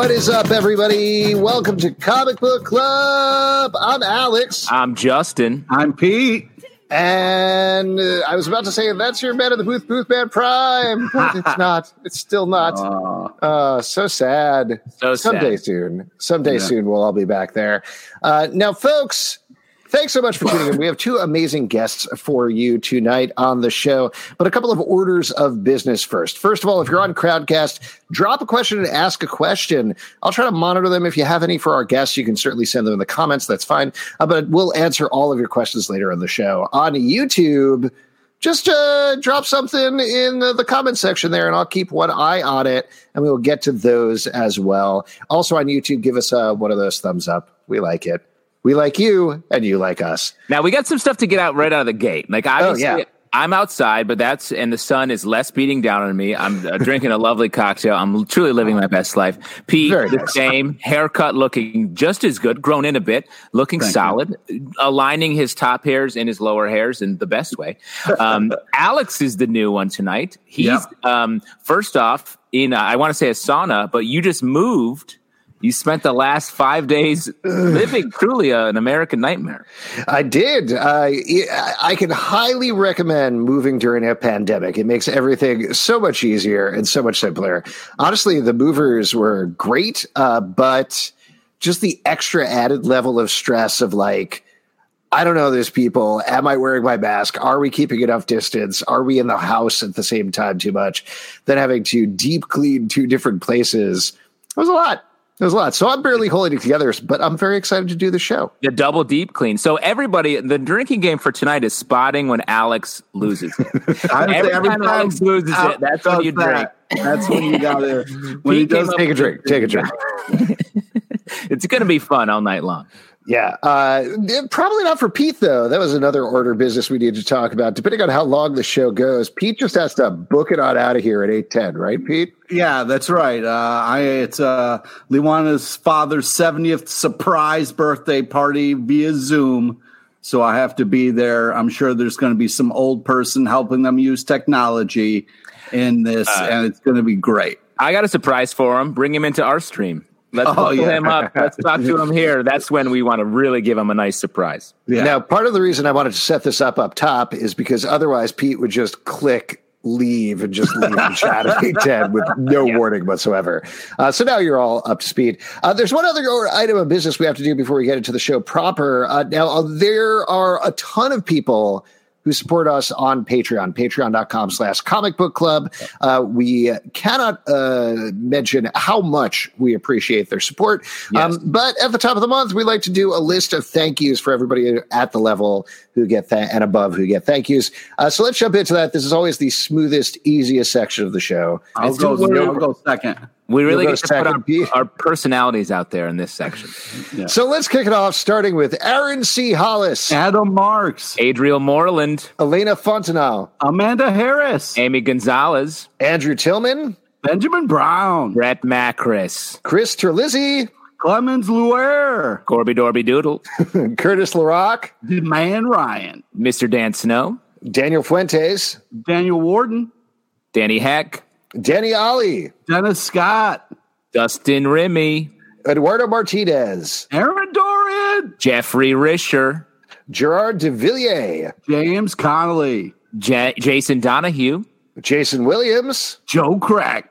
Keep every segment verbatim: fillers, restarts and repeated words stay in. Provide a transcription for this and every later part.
What is up, everybody? Welcome to Comic Book Club. I'm Alex. I'm Justin. I'm Pete. And uh, I was about to say, that's your man of the booth, Booth Man Prime. But it's not. It's still not. Uh, uh, so sad. So Someday sad. soon. Someday Yeah. soon we'll all be back there. Uh, now, folks, thanks so much for tuning in. We have two amazing guests for you tonight on the show, but a couple of orders of business first. First of all, if you're on Crowdcast, drop a question and ask a question. I'll try to monitor them. If you have any for our guests, you can certainly send them in the comments. That's fine. Uh, but we'll answer all of your questions later in the show. On YouTube, just uh, drop something in the, the comment section there, and I'll keep one eye on it, and we will get to those as well. Also on YouTube, give us uh, one of those thumbs up. We like it. We like you, and you like us. Now, we got some stuff to get out right out of the gate. Like, obviously, Oh, yeah. I'm outside, but that's, and the sun is less beating down on me. I'm uh, drinking a lovely cocktail. I'm truly living my best life. Pete, Very the nice. same, haircut looking just as good, grown in a bit, looking Thank solid, aligning his top hairs and his lower hairs in the best way. Um, Alex is the new one tonight. He's, Yep. um, first off, in, uh, I want to say a sauna, but you just moved. You spent the last five days living truly uh, an American nightmare. I did. Uh, I can highly recommend moving during a pandemic. It makes everything so much easier and so much simpler. Honestly, the movers were great, uh, but just the extra added level of stress of like, I don't know these people. Am I wearing my mask? Are we keeping enough distance? Are we in the house at the same time too much? Then having to deep clean two different places. It was a lot. It was a lot. So I'm barely holding it together, but I'm very excited to do the show. The double deep clean. So everybody, the drinking game for tonight is spotting when Alex loses it. I would Every say every time time Alex loses it, Alex that's when does you drink. that, That's when you got to. When he Pete came does up- Take a drink. Take a drink. It's going to be fun all night long. Yeah, uh, probably not for Pete, though. That was another order of business we need to talk about. Depending on how long the show goes, Pete just has to book it on out of here at eight ten, right, Pete? Yeah, that's right. Uh, I it's uh, Liwana's father's seventieth surprise birthday party via Zoom, so I have to be there. I'm sure there's going to be some old person helping them use technology in this, Uh, and it's going to be great. I got a surprise for him. Bring him into our stream. Let's Oh, buckle yeah. him up. Let's talk to him here. That's when we want to really give him a nice surprise. Yeah. Now, part of the reason I wanted to set this up up top is because otherwise Pete would just click leave and just leave the chat at eight ten with no Yeah. warning whatsoever. Uh, so now you're all up to speed. Uh, there's one other item of business we have to do before we get into the show proper. Uh, now, uh, there are a ton of people who support us on Patreon, patreon.com slash comic book club. Uh, we cannot uh, mention how much we appreciate their support. Yes. Um, but at the top of the month, we like to do a list of thank yous for everybody at the level who get that and above who get thank yous. Uh, so let's jump into that. This is always the smoothest, easiest section of the show. I'll It's go. too- I'll go second. We really You'll get go to put second, Pete. our, our personalities out there in this section. Yeah. So let's kick it off, starting with Aaron C. Hollis, Adam Marks, Adriel Moreland, Elena Fontenau, Amanda Harris, Amy Gonzalez, Andrew Tillman, Benjamin Brown, Brett Macris, Chris Terlizzi, Clemens Luer, Corby Dorby Doodle, Curtis LaRock, Man Ryan, Mister Dan Snow, Daniel Fuentes, Daniel Warden, Danny Heck, Danny Ollie, Dennis Scott, Dustin Remy, Eduardo Martinez, Aaron Dorian, Jeffrey Risher, Gerard DeVilliers, James Connolly, J- Jason Donahue, Jason Williams, Joe Crack,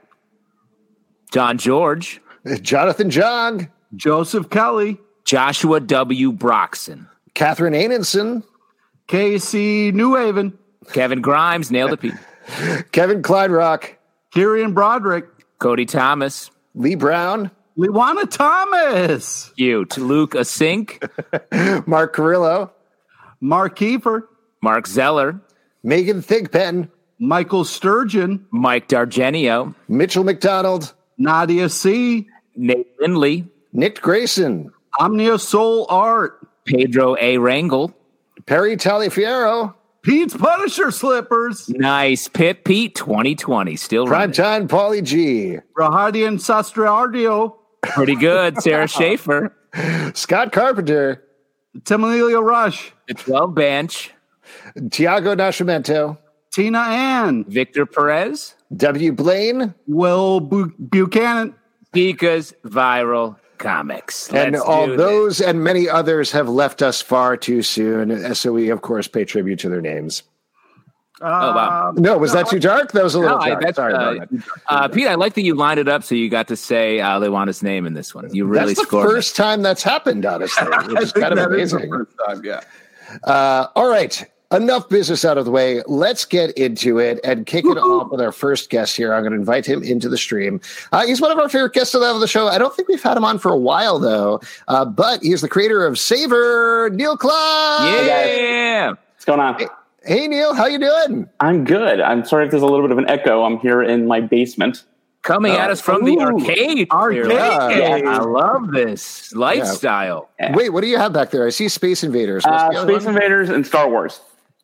John George, Jonathan Jong, Joseph Kelly, Joshua W. Broxson, Catherine Anenson, K C New Haven, Kevin Grimes, nailed it, Pete, Kevin Kleinrock, Kieran Broderick, Cody Thomas, Lee Brown, Liwana Thomas, cute, Luke Asink, Mark Carrillo, Mark Kiefer, Mark Zeller, Megan Thigpen, Michael Sturgeon, Mike Dargenio, Mitchell McDonald, Nadia C., Nate Lindley, Nick Grayson, Omnia Soul Art, Pedro A. Rangel, Perry Taliafiero, Pete's Punisher Slippers, nice, Pip Pete twenty twenty, still running. Primetime Paulie G, Rahadian Sastriardio, Pretty good, Sarah Schaefer, Scott Carpenter, Timilia Rush, the twelve bench, Tiago Nascimento, Tina Ann, Victor Perez, W. Blaine, Will Bu- Buchanan, Pika's Viral Comics. And Let's all do those this. and many others have left us far too soon. So we, of course, pay tribute to their names. Oh, wow. No, was that too dark? That was a little no, dark. I, that's, Sorry uh, about that. Uh, Pete, I like that you lined it up so you got to say uh, Lewana's name in this one. You really that's the scored. first it. time that's happened, honestly. Which is kind of amazing. First time, yeah. Uh, all right. Enough business out of the way. Let's get into it and kick it off with our first guest here. I'm going to invite him into the stream. Uh, he's one of our favorite guests of the show. I don't think we've had him on for a while, though. Uh, but he's the creator of Savor, Neil Klein. Yeah. What's going on? Hey, hey, Neil. How you doing? I'm good. I'm sorry if there's a little bit of an echo. I'm here in my basement. Coming uh, at us from ooh, the arcade. Arcade. Yeah. I love this lifestyle. Yeah. Wait, what do you have back there? I see Space Invaders. What's Uh, the other Space one? Invaders and Star Wars.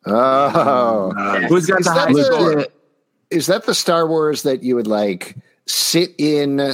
Oh. Uh, Who's got Is the that high the- score? Is that the Star Wars that you would like sit in the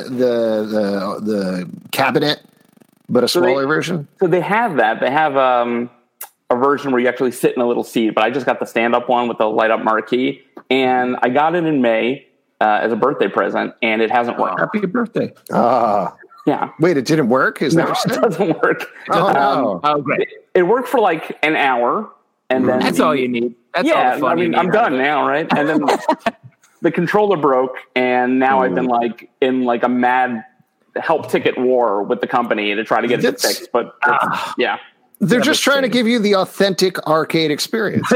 the the cabinet, but a So they- smaller version? So they have that. They have um, a version where you actually sit in a little seat, but I just got the stand-up one with the light-up marquee, and I got it in May uh, as a birthday present, and it hasn't worked. Happy birthday. Ah, Yeah. wait, it didn't work? Is No, that it doesn't work. Oh, no. Um, Oh, great. it, it worked for like an hour, and then That's the- all you need. That's all yeah, the fun I you mean, need I'm out done of it. now, right? And then the controller broke, and now I've been like in like a mad help ticket war with the company to try to get it That's- fixed. But it's- yeah, They're just trying to give you the authentic arcade experience.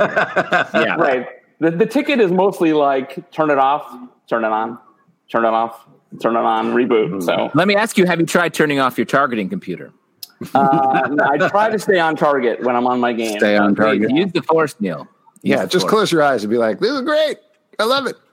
Yeah. right. The the ticket is mostly like turn it off, turn it on, turn it off, turn it on, reboot. So Let me ask you, have you tried turning off your targeting computer? uh, I try to stay on target when I'm on my game. Stay on target. Use the force, Neil. Use Yeah, the just force. close your eyes and be like, this is great. I love it.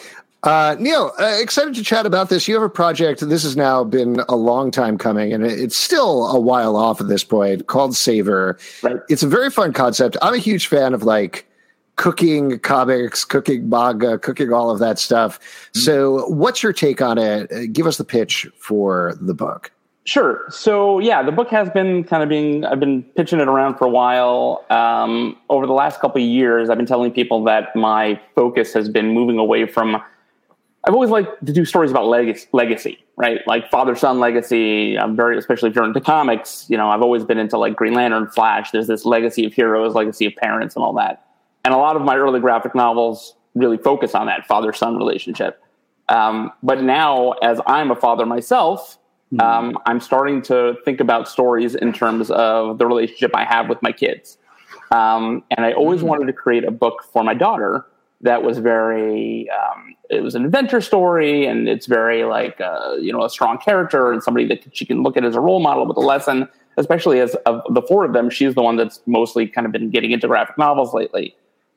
Uh, Neil, uh, excited to chat about this. You have a project. This has now been a long time coming, and it's still a while off at this point, called Savor. Right. It's a very fun concept. I'm a huge fan of like cooking comics, cooking manga, cooking all of that stuff. Mm-hmm. So what's your take on it? Uh, Give us the pitch for the book. Sure. So yeah, the book has been kind of being, I've been pitching it around for a while. Um, over the last couple of years, I've been telling people that my focus has been moving away from, I've always liked to do stories about legacy, legacy, right? Like father-son legacy. I'm very, especially if you're into comics, you know, I've always been into like Green Lantern, Flash. There's this legacy of heroes, legacy of parents and all that. And a lot of my early graphic novels really focus on that father-son relationship. Um, but now, as I'm a father myself, Um, I'm starting to think about stories in terms of the relationship I have with my kids. Um, and I always wanted to create a book for my daughter that was very, um, it was an adventure story, and it's very like, uh, you know, a strong character and somebody that she can look at as a role model with a lesson, especially as of the four of them, she's the one that's mostly kind of been getting into graphic novels lately.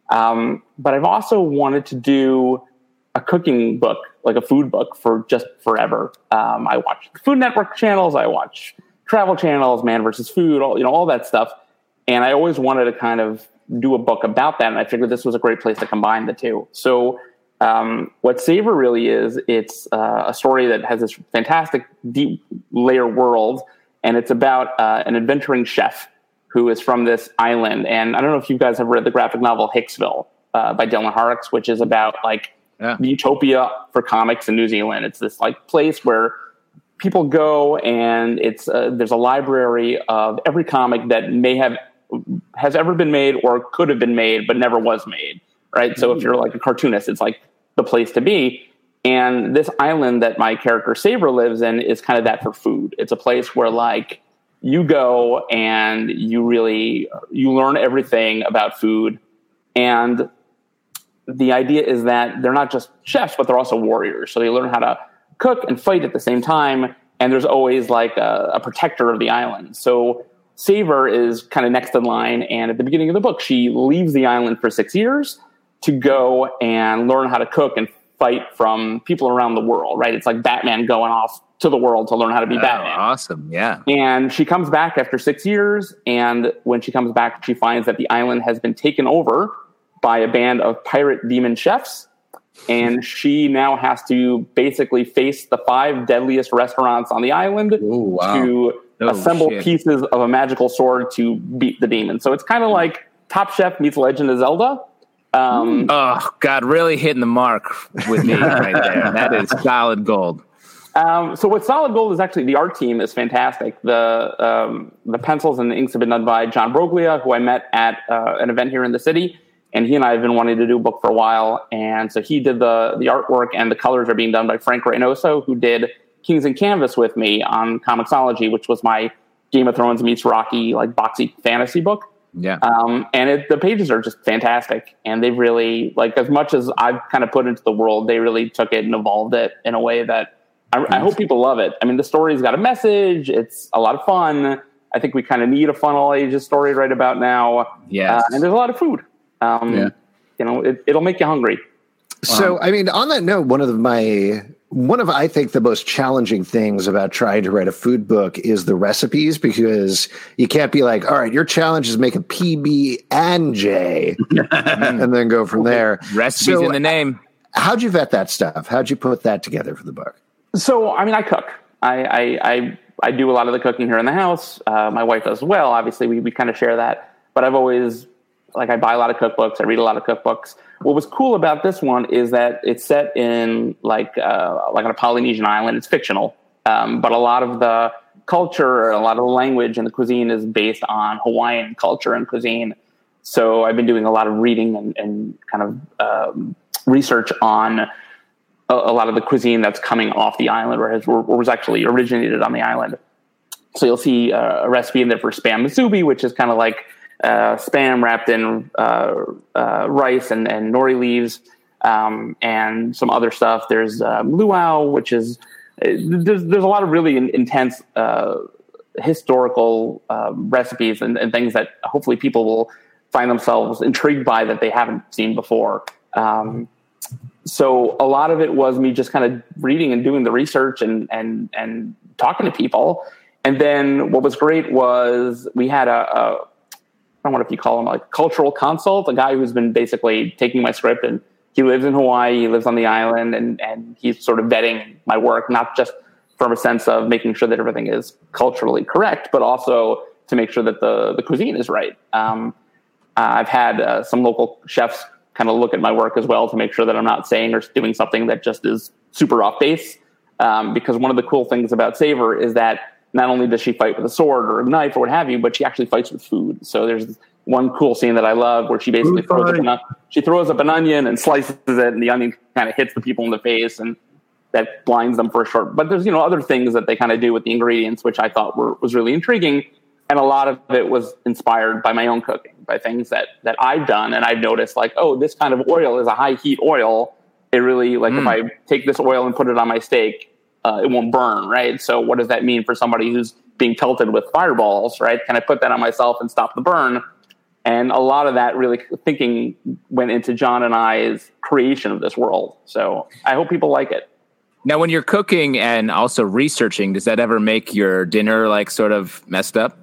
Um, but I've also wanted to do a cooking book, like a food book for just forever. Um, I watch Food Network channels. I watch travel channels, Man versus Food, all, you know, all that stuff. And I always wanted to kind of do a book about that. And I figured this was a great place to combine the two. So um, what Savor really is, it's uh, a story that has this fantastic deep layer world. And it's about uh, an adventuring chef who is from this island. And I don't know if you guys have read the graphic novel Hicksville uh, by Dylan Horrocks, which is about like, Yeah. the utopia for comics in New Zealand. It's this like place where people go, and it's uh, there's a library of every comic that may have has ever been made or could have been made but never was made. Right. So if you're like a cartoonist, it's like the place to be. And this island that my character Savor lives in is kind of that for food. It's a place where like you go and you really you learn everything about food. And the idea is that they're not just chefs, but they're also warriors. So they learn how to cook and fight at the same time. And there's always like a, a protector of the island. So Savor is kind of next in line. And at the beginning of the book, she leaves the island for six years to go and learn how to cook and fight from people around the world, right? It's like Batman going off to the world to learn how to be Oh, Batman. awesome. Yeah. And she comes back after six years. And when she comes back, she finds that the island has been taken over by a band of pirate demon chefs. And she now has to basically face the five deadliest restaurants on the island Ooh, wow. to Oh, assemble shit. pieces of a magical sword to beat the demon. So it's kind of like Top Chef meets Legend of Zelda. Um, Oh, God, really hitting the mark with me right there. That is solid gold. Um, so what Solid Gold is actually, the art team is fantastic. The um, the pencils and the inks have been done by John Broglia, who I met at uh, an event here in the city. And he and I have been wanting to do a book for a while. And so he did the the artwork, and the colors are being done by Frank Reynoso, who did Kings and Canvas with me on Comixology, which was my Game of Thrones meets Rocky, like boxy fantasy book. Yeah. Um, and it, the pages are just fantastic. And they've really, like, as much as I've kind of put into the world, they really took it and evolved it in a way that I, I hope people love it. I mean, the story's got a message. It's a lot of fun. I think we kind of need a fun all ages story right about now. Yeah. Uh, and there's a lot of food. Um, yeah. You know, it, it'll make you hungry. So, I mean, on that note, one of my, one of, I think, the most challenging things about trying to write a food book is the recipes, because you can't be like, all right, your challenge is make a P B and J and then go from there. Recipes so, in the name. How'd you vet that stuff? How'd you put that together for the book? So, I mean, I cook. I, I, I, I do a lot of the cooking here in the house. Uh, my wife does as well. Obviously, we, we kind of share that. But I've always, like, I buy a lot of cookbooks. I read a lot of cookbooks. What was cool about this one is that it's set in, like, uh, like on a Polynesian island. It's fictional. Um, but a lot of the culture, a lot of the language and the cuisine is based on Hawaiian culture and cuisine. So I've been doing a lot of reading and, and kind of um, research on a, a lot of the cuisine that's coming off the island, or, has, or was actually originated on the island. So you'll see uh, a recipe in there for spam musubi, which is kind of like uh, spam wrapped in uh, uh, rice and, and nori leaves, um, and some other stuff. There's um, luau, which is there's, there's a lot of really in, intense uh, historical uh, recipes and, and things that hopefully people will find themselves intrigued by that they haven't seen before. Um, so a lot of it was me just kind of reading and doing the research and, and, and talking to people. And then what was great was we had a, a I don't know if you call him like cultural consult, a guy who's been basically taking my script, and he lives in Hawaii, he lives on the island, and, and he's sort of vetting my work, not just from a sense of making sure that everything is culturally correct, but also to make sure that the, the cuisine is right. Um, I've had uh, some local chefs kind of look at my work as well to make sure that I'm not saying or doing something that just is super off base. Um, because one of the cool things about Savor is that not only does she fight with a sword or a knife or what have you, but she actually fights with food. So there's one cool scene that I love where she basically throws up, an, she throws up an onion and slices it, and the onion kind of hits the people in the face, and that blinds them for a short. But there's, you know, other things that they kind of do with the ingredients, which I thought were was really intriguing. And a lot of it was inspired by my own cooking, by things that, that I've done. And I've noticed, like, oh, this kind of oil is a high heat oil. It really, like, mm. if I take this oil and put it on my steak, uh, it won't burn, right? So what does that mean for somebody who's being pelted with fireballs, right? Can I put that on myself and stop the burn? And a lot of that really thinking went into John and I's creation of this world. So I hope people like it. Now, when you're cooking and also researching, does that ever make your dinner, like, sort of messed up?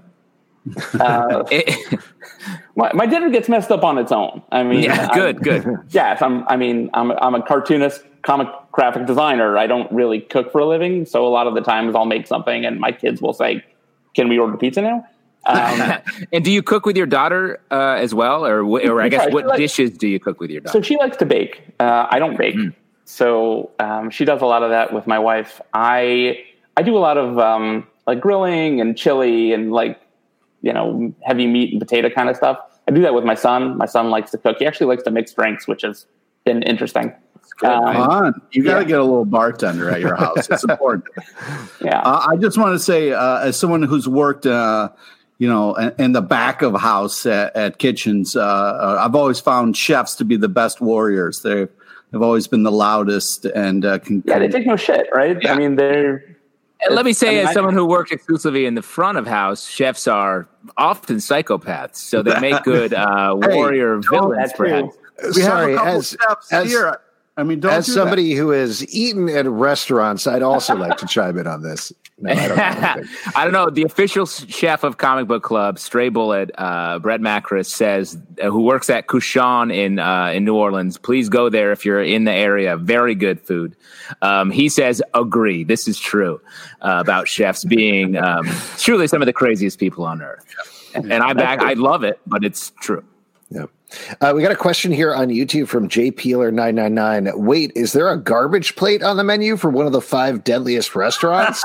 Uh, it, my, my dinner gets messed up on its own. I mean, yeah, good, I'm, good. Yes, I'm. I mean, I'm. I'm a cartoonist, comic graphic designer. I don't really cook for a living, so a lot of the times I'll make something, and my kids will say, "Can we order pizza now?" Um, and do you cook with your daughter uh, as well, or or I guess yeah, what likes, dishes do you cook with your daughter? So she likes to bake. Uh, I don't bake, mm. so um, she does a lot of that with my wife. I I do a lot of um, like grilling and chili and like. you know, heavy meat and potato kind of stuff. I do that with my son. My son likes to cook. He actually likes to mix drinks, which has been interesting. Um, Come on. You got to yeah. get a little bartender at your house. It's important. yeah. Uh, I just want to say, uh, as someone who's worked, uh, you know, in, in the back of house at, at kitchens, uh, uh, I've always found chefs to be the best warriors. They've, they've always been the loudest and uh, can. Yeah, they take no shit, right? Yeah. I mean, they're. And let me say, I mean, as someone who worked exclusively in the front of house, chefs are often psychopaths, so they make good uh, warrior hey, villains. Perhaps. We Sorry, have a couple as, chefs as, here. I mean, don't as do somebody that. who has eaten at restaurants, I'd also like to chime in on this. No, I don't know. I don't know. The official chef of Comic Book Club, Stray Bullet, uh, Brett Macris, says, uh, who works at Couchon in uh, in New Orleans, please go there if you're in the area. Very good food. Um, he says, agree. This is true uh, about chefs being um, truly some of the craziest people on earth. And I back, I love it, but it's true. Yeah. Uh, we got a question here on YouTube from J Peeler nine nine nine. Wait, is there a garbage plate on the menu for one of the five deadliest restaurants?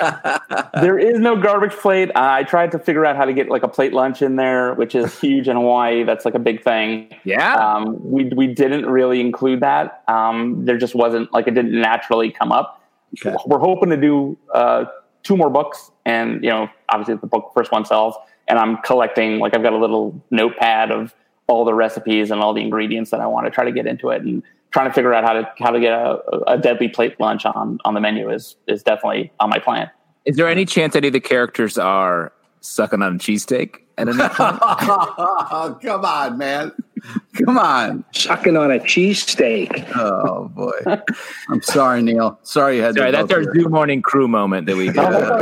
There is no garbage plate. Uh, I tried to figure out how to get like a plate lunch in there, which is huge in Hawaii. That's like a big thing. Yeah. Um, we we didn't really include that. Um, there just wasn't like it didn't naturally come up. Okay. We're hoping to do uh, two more books, and you know, obviously the book first one sells. And I'm collecting like I've got a little notepad of all the recipes and all the ingredients that I want to try to get into it, and trying to figure out how to how to get a, a deadly plate lunch on on the menu is is definitely on my plan. Is there any chance any of the characters are sucking on a cheesesteak at any point? Oh, come on, man. Come on. Sucking on a cheesesteak. Oh, boy. I'm sorry, Neil. Sorry you had Sorry, to that's go our through Zoo Morning Crew moment that we did. Oh, that's all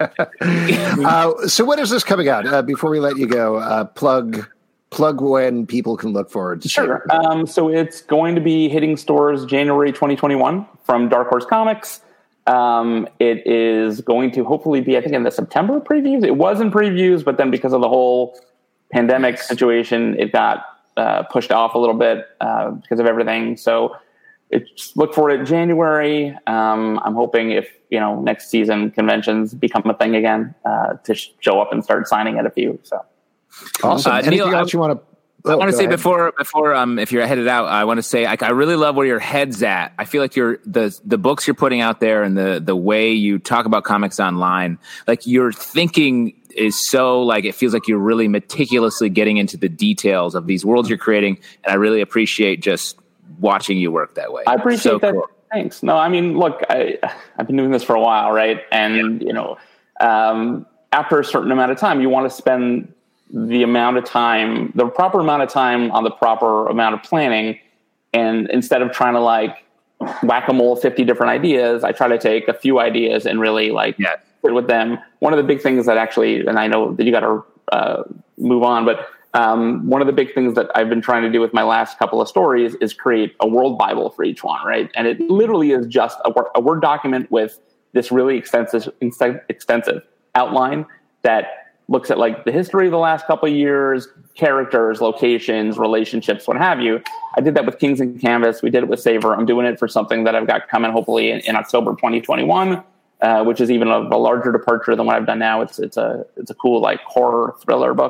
right. uh, so when is this coming out? Uh, before we let you go, uh, plug plug when people can look forward to Sure. Um, so it's going to be hitting stores January twenty twenty-one from Dark Horse Comics. Um, it is going to hopefully be, I think, in the September previews. It was in previews, but then because of the whole pandemic situation, it got uh, pushed off a little bit uh, because of everything. So it's look for it in January. Um, I'm hoping if, you know, next season conventions become a thing again, uh, to sh- show up and start signing at a few. So Awesome. Uh, Anything Neil, else you want to? I Oh, want to say ahead. before before um if you're headed out, I want to say like I really love where your head's at. I feel like you're the the books you're putting out there and the the way you talk about comics online, like your thinking is so like it feels like you're really meticulously getting into the details of these worlds you're creating, and I really appreciate just watching you work that way. I appreciate So that. cool. Thanks. No, I mean, look, I, I've been doing this for a while, right? And, you know, um, after a certain amount of time, you want to spend the amount of time, the proper amount of time on the proper amount of planning. And instead of trying to like whack-a-mole fifty different ideas, I try to take a few ideas and really like Yeah. sit with them. One of the big things that actually, and I know that you got to uh, move on, but um, one of the big things that I've been trying to do with my last couple of stories is create a world Bible for each one, right? And it literally is just a, wor- a Word document with this really extensive, extensive outline that looks at like the history of the last couple of years, characters, locations, relationships, what have you. I did that with Kings and Canvas. We did it with Savor. I'm doing it for something that I've got coming hopefully in, in October twenty twenty-one, uh, which is even a, a larger departure than what I've done now. It's it's a it's a cool like horror thriller book.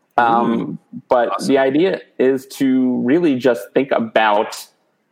Um, but awesome. The idea is to really just think about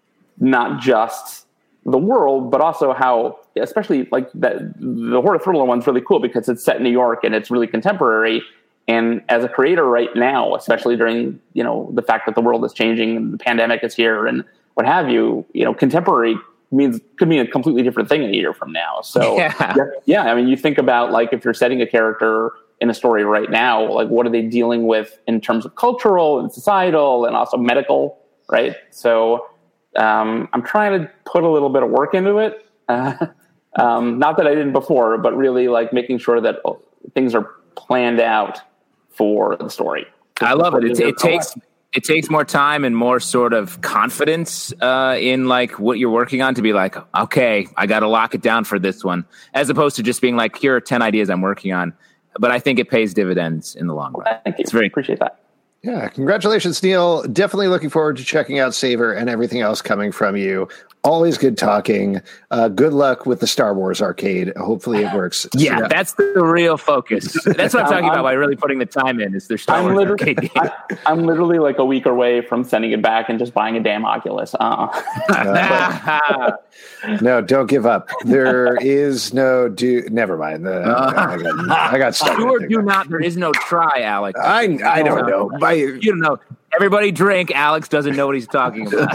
not just the world, but also how, especially like that, the horror thriller one's really cool because it's set in New York and it's really contemporary. And as a creator right now, especially during, you know, the fact that the world is changing and the pandemic is here and what have you, you know, contemporary means could mean a completely different thing a year from now. So yeah, yeah, yeah I mean, you think about like if you're setting a character in a story right now, like what are they dealing with in terms of cultural and societal and also medical, right? So um, I'm trying to put a little bit of work into it. Uh, um, not that I didn't before, but really like making sure that things are planned out for the story. I love it. It, it takes it takes more time and more sort of confidence uh, in like what you're working on to be like, okay, I got to lock it down for this one, as opposed to just being like, here are ten ideas I'm working on. But I think it pays dividends in the long run. Thank you. It's very appreciate that. Yeah, congratulations, Neil. Definitely looking forward to checking out Savor and everything else coming from you. Always good talking. Uh, good luck with the Star Wars arcade. Hopefully it works. Yeah, so, that's the real focus. That's what I'm talking I'm, about by really putting the time in is their Star I'm Wars arcade game. I, I'm literally like a week away from sending it back and just buying a damn Oculus. Uh, uh, no, don't give up. There is no do. Never mind. Uh, I got, I got stuck. Do or do not. There is no try, Alex. I I don't know. My, you don't know. Everybody drink. Alex doesn't know what he's talking about.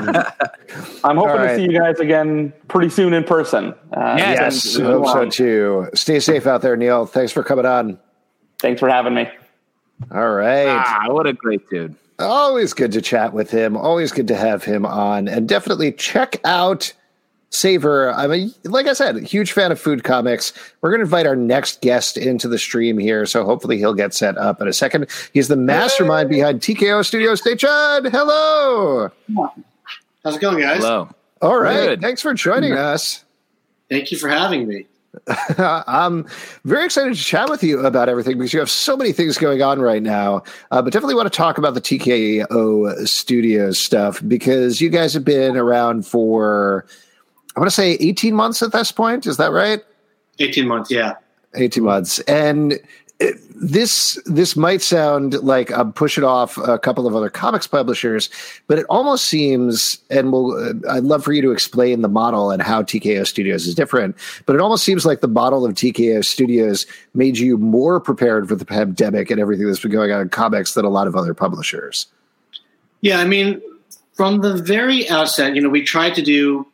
I'm hoping right. to see you guys again pretty soon in person. Uh, yes, I hope so too. Stay safe out there, Neil. Thanks for coming on. Thanks for having me. All right. Ah, what a great dude. Always good to chat with him. Always good to have him on. And definitely check out Savor. I'm a, like I said, a huge fan of food comics. We're going to invite our next guest into the stream here, so hopefully he'll get set up in a second. He's the mastermind hey. behind T K O Studios. Stay Chud. Hello. How's it going, guys? Hello. All right. Good. Thanks for joining us. Thank you for having me. I'm very excited to chat with you about everything because you have so many things going on right now. Uh, but definitely want to talk about the T K O Studios stuff because you guys have been around for, I want to say eighteen months at this point. Is that right? eighteen months, yeah. eighteen months. And it, this this might sound like I'm pushing off a couple of other comics publishers, but it almost seems, and we'll, uh, I'd love for you to explain the model and how T K O Studios is different, but it almost seems like the model of T K O Studios made you more prepared for the pandemic and everything that's been going on in comics than a lot of other publishers. Yeah, I mean, from the very outset, you know, we tried to do,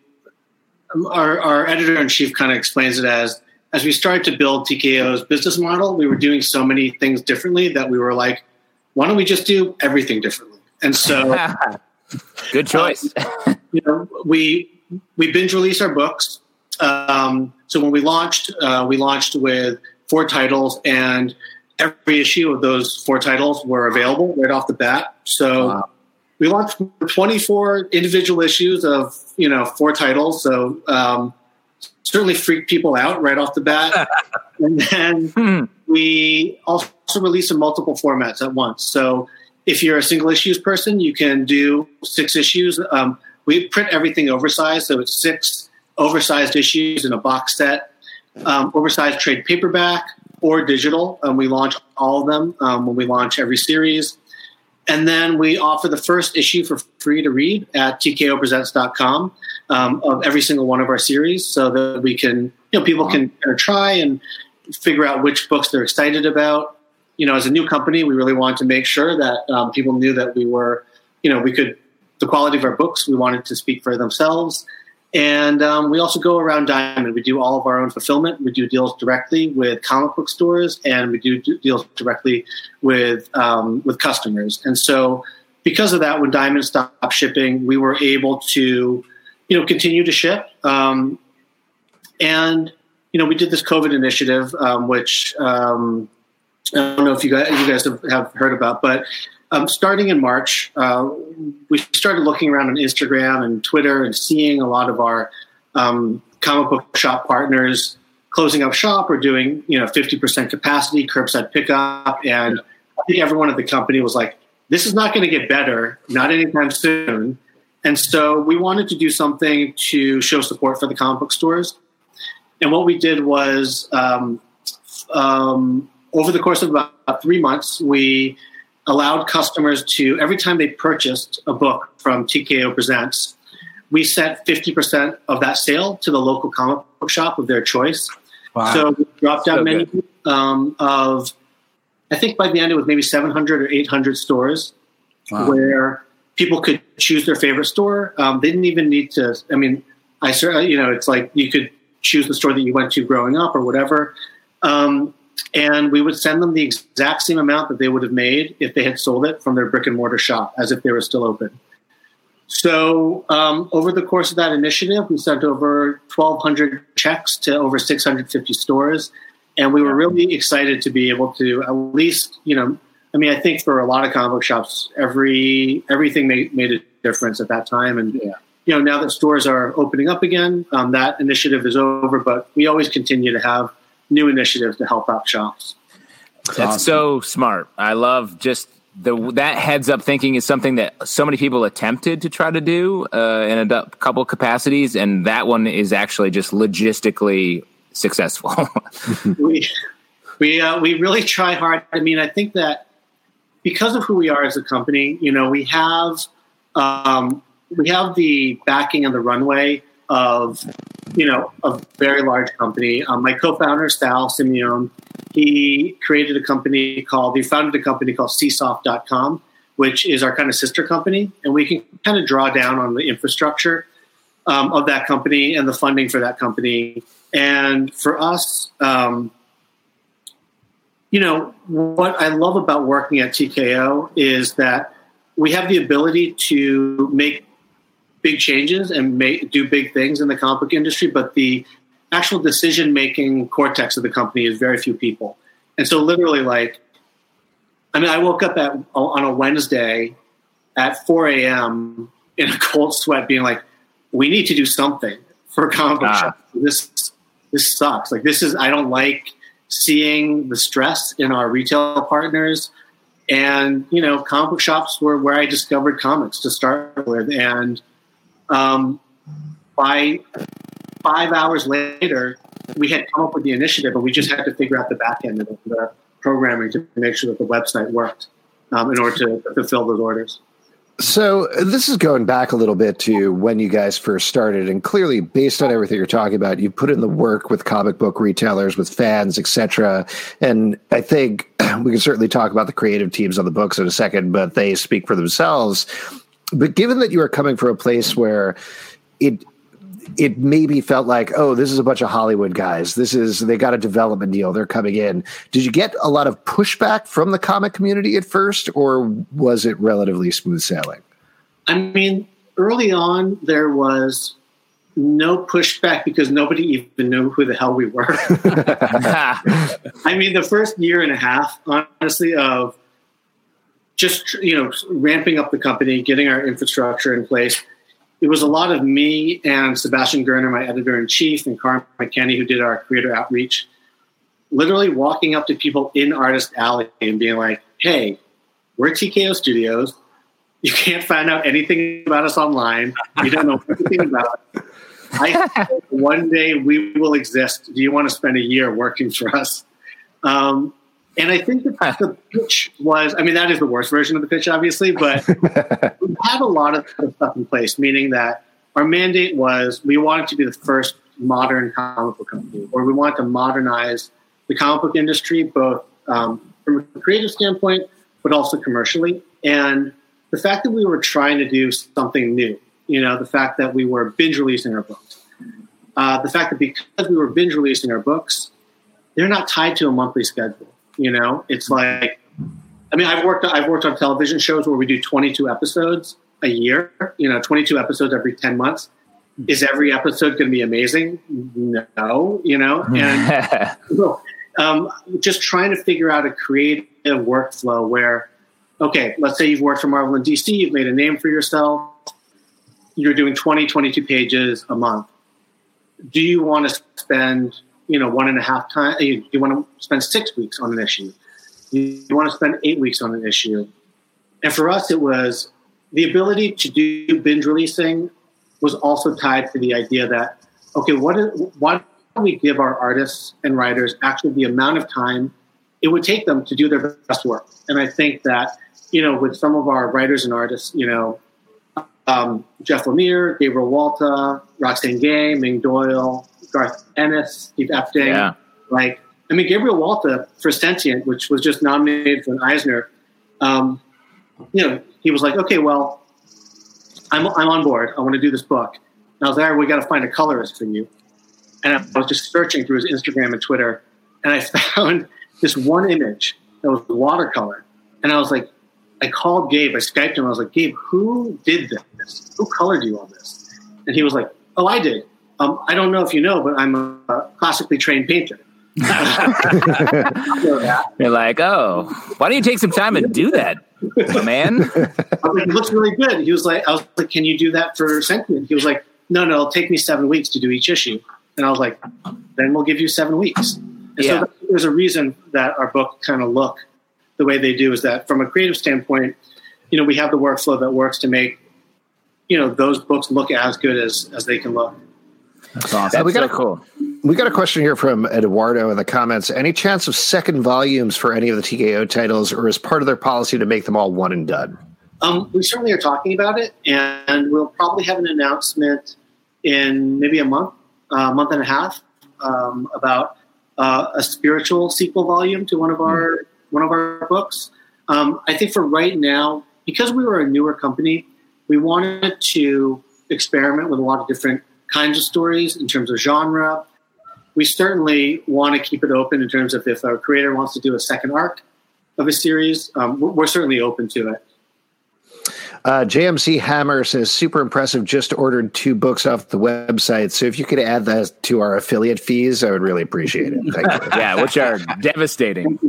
our, our editor-in-chief kind of explains it as, as we started to build T K O's business model, we were doing so many things differently that we were like, why don't we just do everything differently? And so, good choice. Uh, you know, we we binge release our books. Um, so when we launched, uh, we launched with four titles, and every issue of those four titles were available right off the bat. So wow. we launched twenty-four individual issues of you know four titles. So um, certainly freaked people out right off the bat. And then hmm. we also release in multiple formats at once. So if you're a single issues person, you can do six issues. Um, we print everything oversized. So it's six oversized issues in a box set, um, oversized trade paperback or digital. And we launch all of them um, when we launch every series. And then we offer the first issue for free to read at T K O presents dot com um, of every single one of our series so that we can, you know, people can kind of try and figure out which books they're excited about. You know, as a new company, we really wanted to make sure that um, people knew that we were, you know, we could, the quality of our books, we wanted to speak for themselves. And um, we also go around Diamond. We do all of our own fulfillment. We do deals directly with comic book stores, and we do deals directly with um, with customers. And so, because of that, when Diamond stopped shipping, we were able to, you know, continue to ship. Um, and you know, we did this COVID initiative, um, which um, I don't know if you guys, you guys have, have heard about, but. Um, starting in March, uh, we started looking around on Instagram and Twitter and seeing a lot of our um, comic book shop partners closing up shop or doing, you know, fifty percent capacity, curbside pickup. And I think everyone at the company was like, this is not going to get better, not anytime soon. And so we wanted to do something to show support for the comic book stores. And what we did was um, um, over the course of about three months, we allowed customers to, every time they purchased a book from T K O Presents, we sent fifty percent of that sale to the local comic book shop of their choice. Wow. So we dropped down so menu um, of, I think by the end it was maybe seven hundred or eight hundred stores wow. where people could choose their favorite store. Um, they didn't even need to, I mean, I you know, it's like you could choose the store that you went to growing up or whatever. Um, And we would send them the exact same amount that they would have made if they had sold it from their brick and mortar shop, as if they were still open. So um, over the course of that initiative, we sent over twelve hundred checks to over six hundred fifty stores. And we were really excited to be able to at least, you know, I mean, I think for a lot of comic book shops, every everything made, made a difference at that time. And, yeah. you know, now that stores are opening up again, um, that initiative is over. But we always continue to have new initiatives to help out shops. That's awesome. So smart. I love just the that heads up thinking is something that so many people attempted to try to do uh, in a couple capacities, and that one is actually just logistically successful. we we uh, we really try hard. I mean, I think that because of who we are as a company, you know, we have um, we have the backing and the runway of, you know, a very large company. Um, my co-founder, Sal Simeone, he created a company called, he founded a company called C soft dot com, which is our kind of sister company. And we can kind of draw down on the infrastructure um, of that company and the funding for that company. And for us, um, you know, what I love about working at T K O is that we have the ability to make big changes and make, do big things in the comic book industry, but the actual decision-making cortex of the company is very few people. And so literally, like, I mean, I woke up at on a Wednesday at four a.m. in a cold sweat being like, we need to do something for comic book ah. shops. This, this sucks. Like this is, I don't like seeing the stress in our retail partners. And, you know, comic book shops were where I discovered comics to start with. And um, by five hours later, we had come up with the initiative, and we just had to figure out the back end of the programming to make sure that the website worked um, in order to fulfill those orders. So this is going back a little bit to when you guys first started, and clearly, based on everything you're talking about, you put in the work with comic book retailers, with fans, et cetera. And I think we can certainly talk about the creative teams on the books in a second, but they speak for themselves. But given that you are coming from a place where it it maybe felt like, oh, this is a bunch of Hollywood guys. This is, they got a development deal. They're coming in. Did you get a lot of pushback from the comic community at first, or was it relatively smooth sailing? I mean, early on, there was no pushback because nobody even knew who the hell we were. I mean, the first year and a half, honestly, of just, you know, ramping up the company, getting our infrastructure in place, it was a lot of me and Sebastian Gerner, my editor-in-chief, and Carmen McKenney, who did our creator outreach, literally walking up to people in Artist Alley and being like, hey, we're T K O Studios. You can't find out anything about us online. You don't know anything about it. I think one day we will exist. Do you want to spend a year working for us? Um, and I think that the pitch was, I mean, that is the worst version of the pitch, obviously, but we had a lot of stuff in place, meaning that our mandate was we wanted to be the first modern comic book company, or we wanted to modernize the comic book industry, both um, from a creative standpoint, but also commercially. And the fact that we were trying to do something new, you know, the fact that we were binge releasing our books, uh, the fact that because we were binge releasing our books, they're not tied to a monthly schedule. You know, it's like, I mean, I've worked, I've worked on television shows where we do twenty-two episodes a year, you know, twenty-two episodes every ten months. Is every episode going to be amazing? No, you know, and um, just trying to figure out a creative workflow where, okay, let's say you've worked for Marvel and D C, you've made a name for yourself. You're doing twenty, twenty-two pages a month. Do you want to spend, you know, one and a half time? You, you want to spend six weeks on an issue. You, you want to spend eight weeks on an issue. And for us, it was the ability to do binge releasing was also tied to the idea that, okay, what is, why don't we give our artists and writers actually the amount of time it would take them to do their best work? And I think that, you know, with some of our writers and artists, you know, um, Jeff Lemire, Gabriel Walta, Roxane Gay, Ming Doyle, Garth Ennis, Steve Epting. Yeah. Like, I mean, Gabriel Walta for Sentient, which was just nominated for an Eisner, um, you know, he was like, okay, well, I'm I'm on board. I want to do this book. And I was like, we got to find a colorist for you. And I was just searching through his Instagram and Twitter, and I found this one image that was watercolor. And I was like, I called Gabe. I Skyped him. I was like, Gabe, who did this? Who colored you on this? And he was like, oh, I did. Um, I don't know if you know, but I'm a classically trained painter. You're like, oh, why don't you take some time and do that, man? I was like, it looks really good. He was like, I was like, can you do that for Sentient? He was like, no, no, it'll take me seven weeks to do each issue. And I was like, then we'll give you seven weeks. And yeah. So there's a reason that our book kind of look the way they do, is that from a creative standpoint, you know, we have the workflow that works to make, you know, those books look as good as, as they can look. That's awesome. Uh, we got so a, cool. We got a question here from Eduardo in the comments. Any chance of second volumes for any of the T K O titles, or is part of their policy to make them all one and done? Um, we certainly are talking about it, and we'll probably have an announcement in maybe a month, a uh, month and a half, um, about uh, a spiritual sequel volume to one of our mm. one of our books. Um, I think for right now, because we were a newer company, we wanted to experiment with a lot of different kinds of stories in terms of genre. We certainly want to keep it open in terms of if a creator wants to do a second arc of a series, um, we're certainly open to it. Uh, J M C Hammer says, super impressive. Just ordered two books off the website. So if you could add that to our affiliate fees, I would really appreciate it. Thank you. Yeah, which are devastating.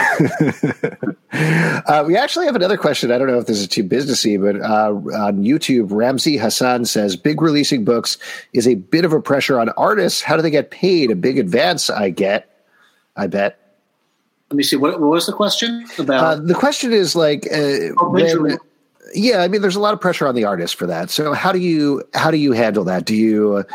uh, we actually have another question. I don't know if this is too businessy, but uh, on YouTube, Ramsey Hassan says, big releasing books is a bit of a pressure on artists. How do they get paid? A big advance, I get. I bet. Let me see. What, what was the question about? Uh, the question is like, uh, oh, when, yeah, I mean, there's a lot of pressure on the artist for that. So how do you how do you handle that? Do you? Uh,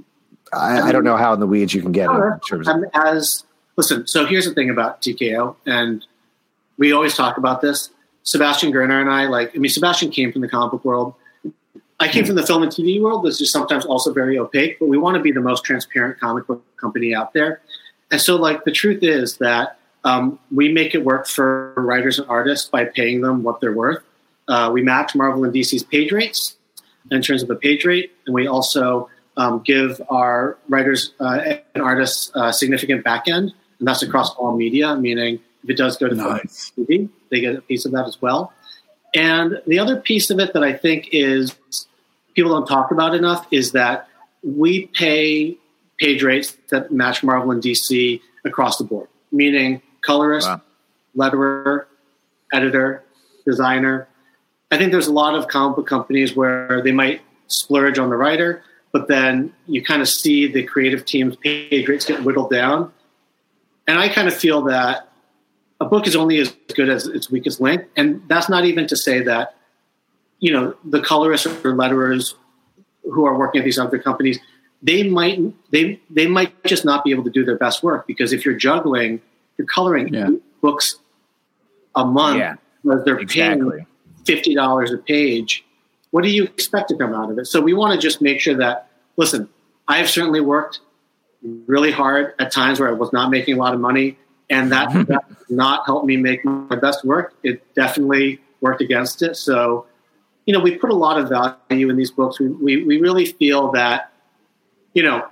I, I don't know how in the weeds you can get. Uh, in terms of- as listen. So here's the thing about T K O, and we always talk about this. Sebastian Gerner and I, like, I mean, Sebastian came from the comic book world. I came from the film and T V world, which is sometimes also very opaque. But we want to be the most transparent comic book company out there. And so, like, the truth is that. Um, we make it work for writers and artists by paying them what they're worth. Uh, we match Marvel and D C's page rates in terms of a page rate, and we also um, give our writers uh, and artists uh, significant back end, and that's across all media, meaning if it does go to Nice. T V, they get a piece of that as well. And the other piece of it that I think is people don't talk about enough is that we pay page rates that match Marvel and D C across the board, meaning colorist, wow. letterer, editor, designer. I think there's a lot of comic book companies where they might splurge on the writer, but then you kind of see the creative team's page rates get whittled down. And I kind of feel that a book is only as good as its weakest link. And that's not even to say that, you know, the colorists or letterers who are working at these other companies, they might they they might just not be able to do their best work, because if you're juggling, you're coloring Yeah. eight books a month, Yeah, because they're exactly. paying fifty dollars a page. What do you expect to come out of it? So we want to just make sure that, listen, I have certainly worked really hard at times where I was not making a lot of money, and that, that did not help me make my best work. It definitely worked against it. So, you know, we put a lot of value in these books. We we, we really feel that, you know,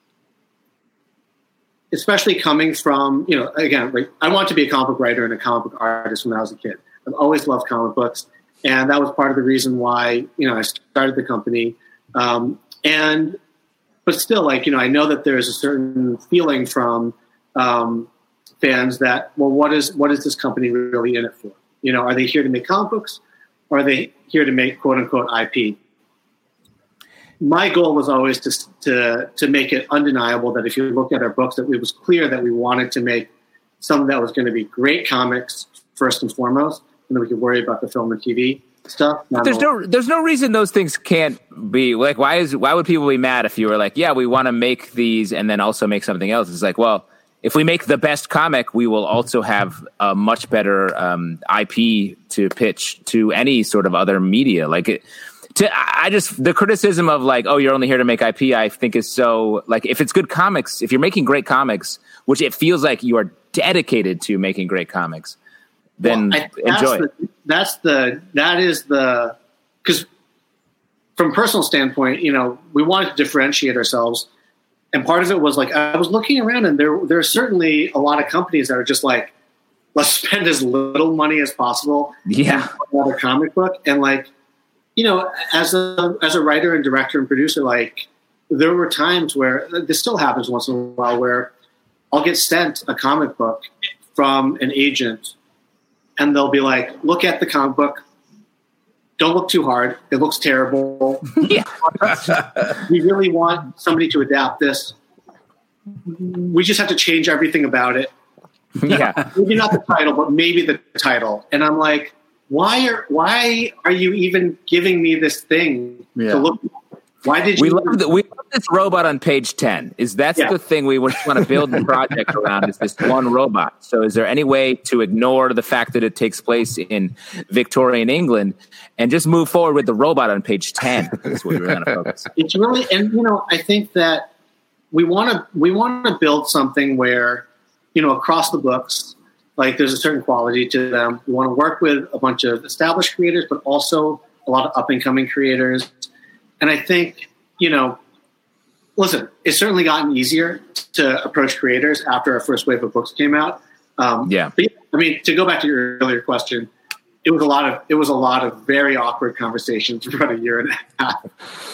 especially coming from, you know, again, like, I wanted to be a comic book writer and a comic book artist when I was a kid. I've always loved comic books. And that was part of the reason why, you know, I started the company. Um, and, but still, like, you know, I know that there's a certain feeling from um, fans that, well, what is, what is this company really in it for? You know, are they here to make comic books, or are they here to make quote unquote I P? My goal was always to, to to make it undeniable that if you look at our books, that it was clear that we wanted to make something that was going to be great comics first and foremost, and then we could worry about the film and T V stuff. There's no there's no reason those things can't be like. Why is why would people be mad if you were like, yeah, we want to make these and then also make something else? It's like, well, if we make the best comic, we will also have a much better um, I P to pitch to any sort of other media. Like it. To, I just, the criticism of like, oh, you're only here to make I P, I think is so, like, if it's good comics, if you're making great comics, which it feels like you are dedicated to making great comics, then well, I, enjoy that's it. The, that's the, that is the, because from a personal standpoint, you know, we wanted to differentiate ourselves. And part of it was like, I was looking around and there, there are certainly a lot of companies that are just like, let's spend as little money as possible. Yeah. On a comic book. And like, you know, as a as a writer and director and producer, like, there were times where this still happens once in a while where I'll get sent a comic book from an agent, and they'll be like, "Look at the comic book. Don't look too hard. It looks terrible. Yeah. We really want somebody to adapt this. We just have to change everything about it. Yeah. Maybe not the title, but maybe the title." And I'm like, Why are why are you even giving me this thing Yeah. to look at? Why did you? We love, the, we love this robot on page ten. Is that's Yeah. the thing we want to build the project around, is this one robot. So is there any way to ignore the fact that it takes place in Victorian England and just move forward with the robot on page ten? That's what we're going to focus on. It's really, and you know, I think that we want to we want to build something where, you know, across the books, like, there's a certain quality to them. We want to work with a bunch of established creators, but also a lot of up and coming creators. And I think, you know, listen, it's certainly gotten easier to approach creators after our first wave of books came out. Um, Yeah. But, I mean, to go back to your earlier question, it was a lot of it was a lot of very awkward conversations for about a year and a half.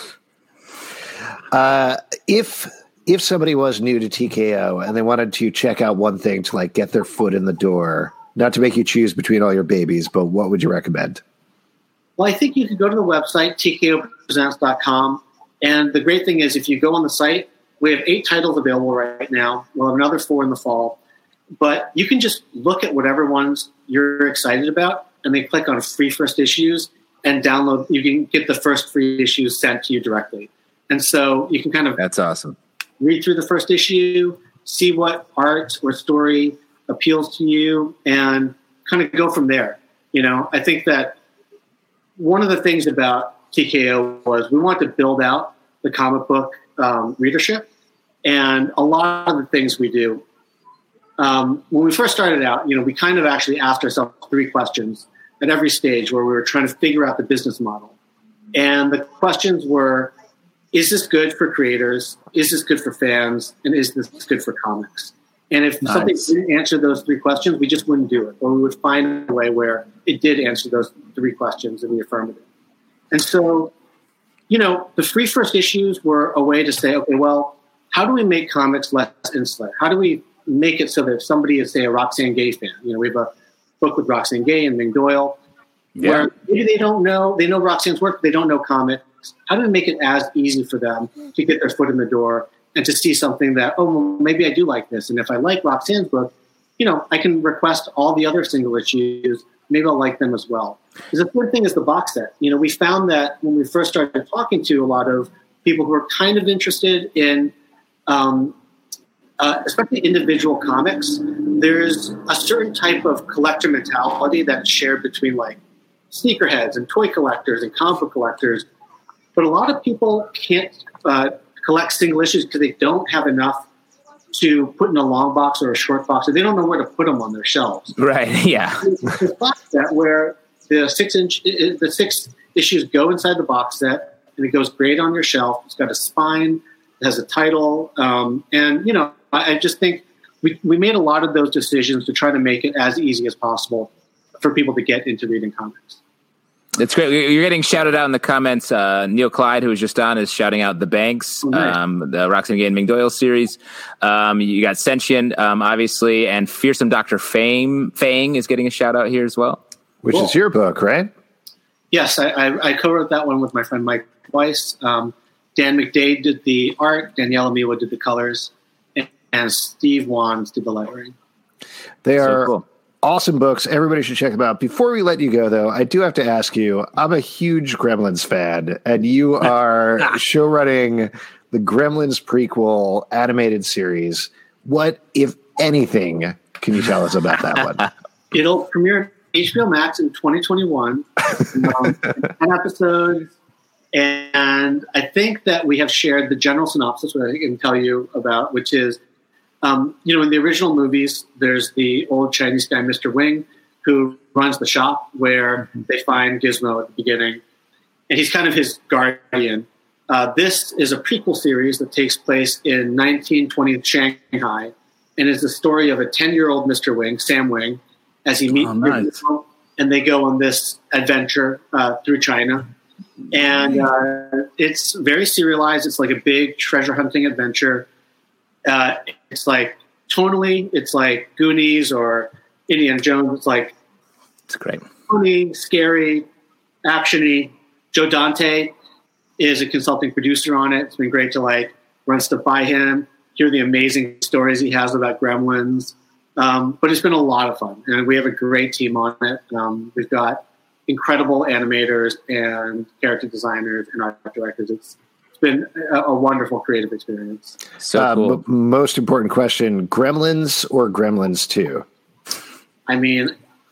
Uh, if if somebody was new to T K O and they wanted to check out one thing to like get their foot in the door, not to make you choose between all your babies, but what would you recommend? Well, I think you could go to the website, T K O presents dot com. And the great thing is if you go on the site, we have eight titles available right now. We'll have another four in the fall. But you can just look at whatever ones you're excited about and then click on free first issues and download. You can get the first free issues sent to you directly. And so you can kind of That's awesome. read through the first issue, see what art or story appeals to you, and kind of go from there. You know, I think that one of the things about T K O was we wanted to build out the comic book um, readership, and a lot of the things we do. Um, when we first started out, you know, we kind of actually asked ourselves three questions at every stage where we were trying to figure out the business model. And the questions were, is this good for creators? Is this good for fans? And is this good for comics? And if Nice. something didn't answer those three questions, we just wouldn't do it. Or we would find a way where it did answer those three questions in the affirmative. And so, you know, the free first issues were a way to say, okay, well, how do we make comics less insular? How do we make it so that if somebody is, say, a Roxane Gay fan, you know, we have a book with Roxane Gay and Ming Doyle, Yeah. where maybe they don't know, they know Roxane's work, but they don't know comics. How do we make it as easy for them to get their foot in the door and to see something that, oh, well, maybe I do like this. And if I like Roxane's book, you know, I can request all the other single issues. Maybe I'll like them as well. Because the third thing is the box set. You know, we found that when we first started talking to a lot of people who are kind of interested in, um, uh, especially individual comics, there's a certain type of collector mentality that's shared between like sneakerheads and toy collectors and comic book collectors. But a lot of people can't uh, collect single issues because they don't have enough to put in a long box or a short box, or they don't know where to put them on their shelves. Right. Yeah. There's a box set where the six inch, the six issues go inside the box set, and it goes great on your shelf. It's got a spine, it has a title, um, and you know, I, I just think we we made a lot of those decisions to try to make it as easy as possible for people to get into reading comics. It's great. You're getting shouted out in the comments. Uh, Neil Clyde, who was just on, is shouting out The Banks, Oh, nice. um, the Roxane Gay and Ming Doyle series. Um, you got Sentient, um, obviously, and Fearsome Doctor Fame Fang is getting a shout out here as well. Which Cool. is your book, right? Yes, I, I, I co-wrote that one with my friend Mike Weiss. Um, Dan McDade did the art, Daniela Miwa did the colors, and, and Steve Wands did the lettering. They So are cool. awesome books. Everybody should check them out. Before we let you go, though, I do have to ask you, I'm a huge Gremlins fan, and you are show running the Gremlins prequel animated series. What, if anything, can you tell us about that one? It'll premiere on H B O Max in twenty twenty-one, um, ten episodes, and I think that we have shared the general synopsis, which I can tell you about, which is, um, you know, in the original movies, there's the old Chinese guy, Mister Wing, who runs the shop where they find Gizmo at the beginning, and he's kind of his guardian. Uh, this is a prequel series that takes place in nineteen twenty Shanghai, and is the story of a ten-year-old Mister Wing, Sam Wing, as he meets Oh, nice. Gizmo, and they go on this adventure uh, through China. And uh, it's very serialized. It's like a big treasure hunting adventure. Uh, it's like tonally, it's like Goonies or Indiana Jones. It's like It's great. funny, scary, actiony. Joe Dante is a consulting producer on it. It's been great to like run stuff by him, hear the amazing stories he has about Gremlins. Um, but it's been a lot of fun, and we have a great team on it. Um, we've got incredible animators and character designers and art directors. It's it's been a, a wonderful creative experience. So Uh, cool. m- most important question, Gremlins or Gremlins two? I mean,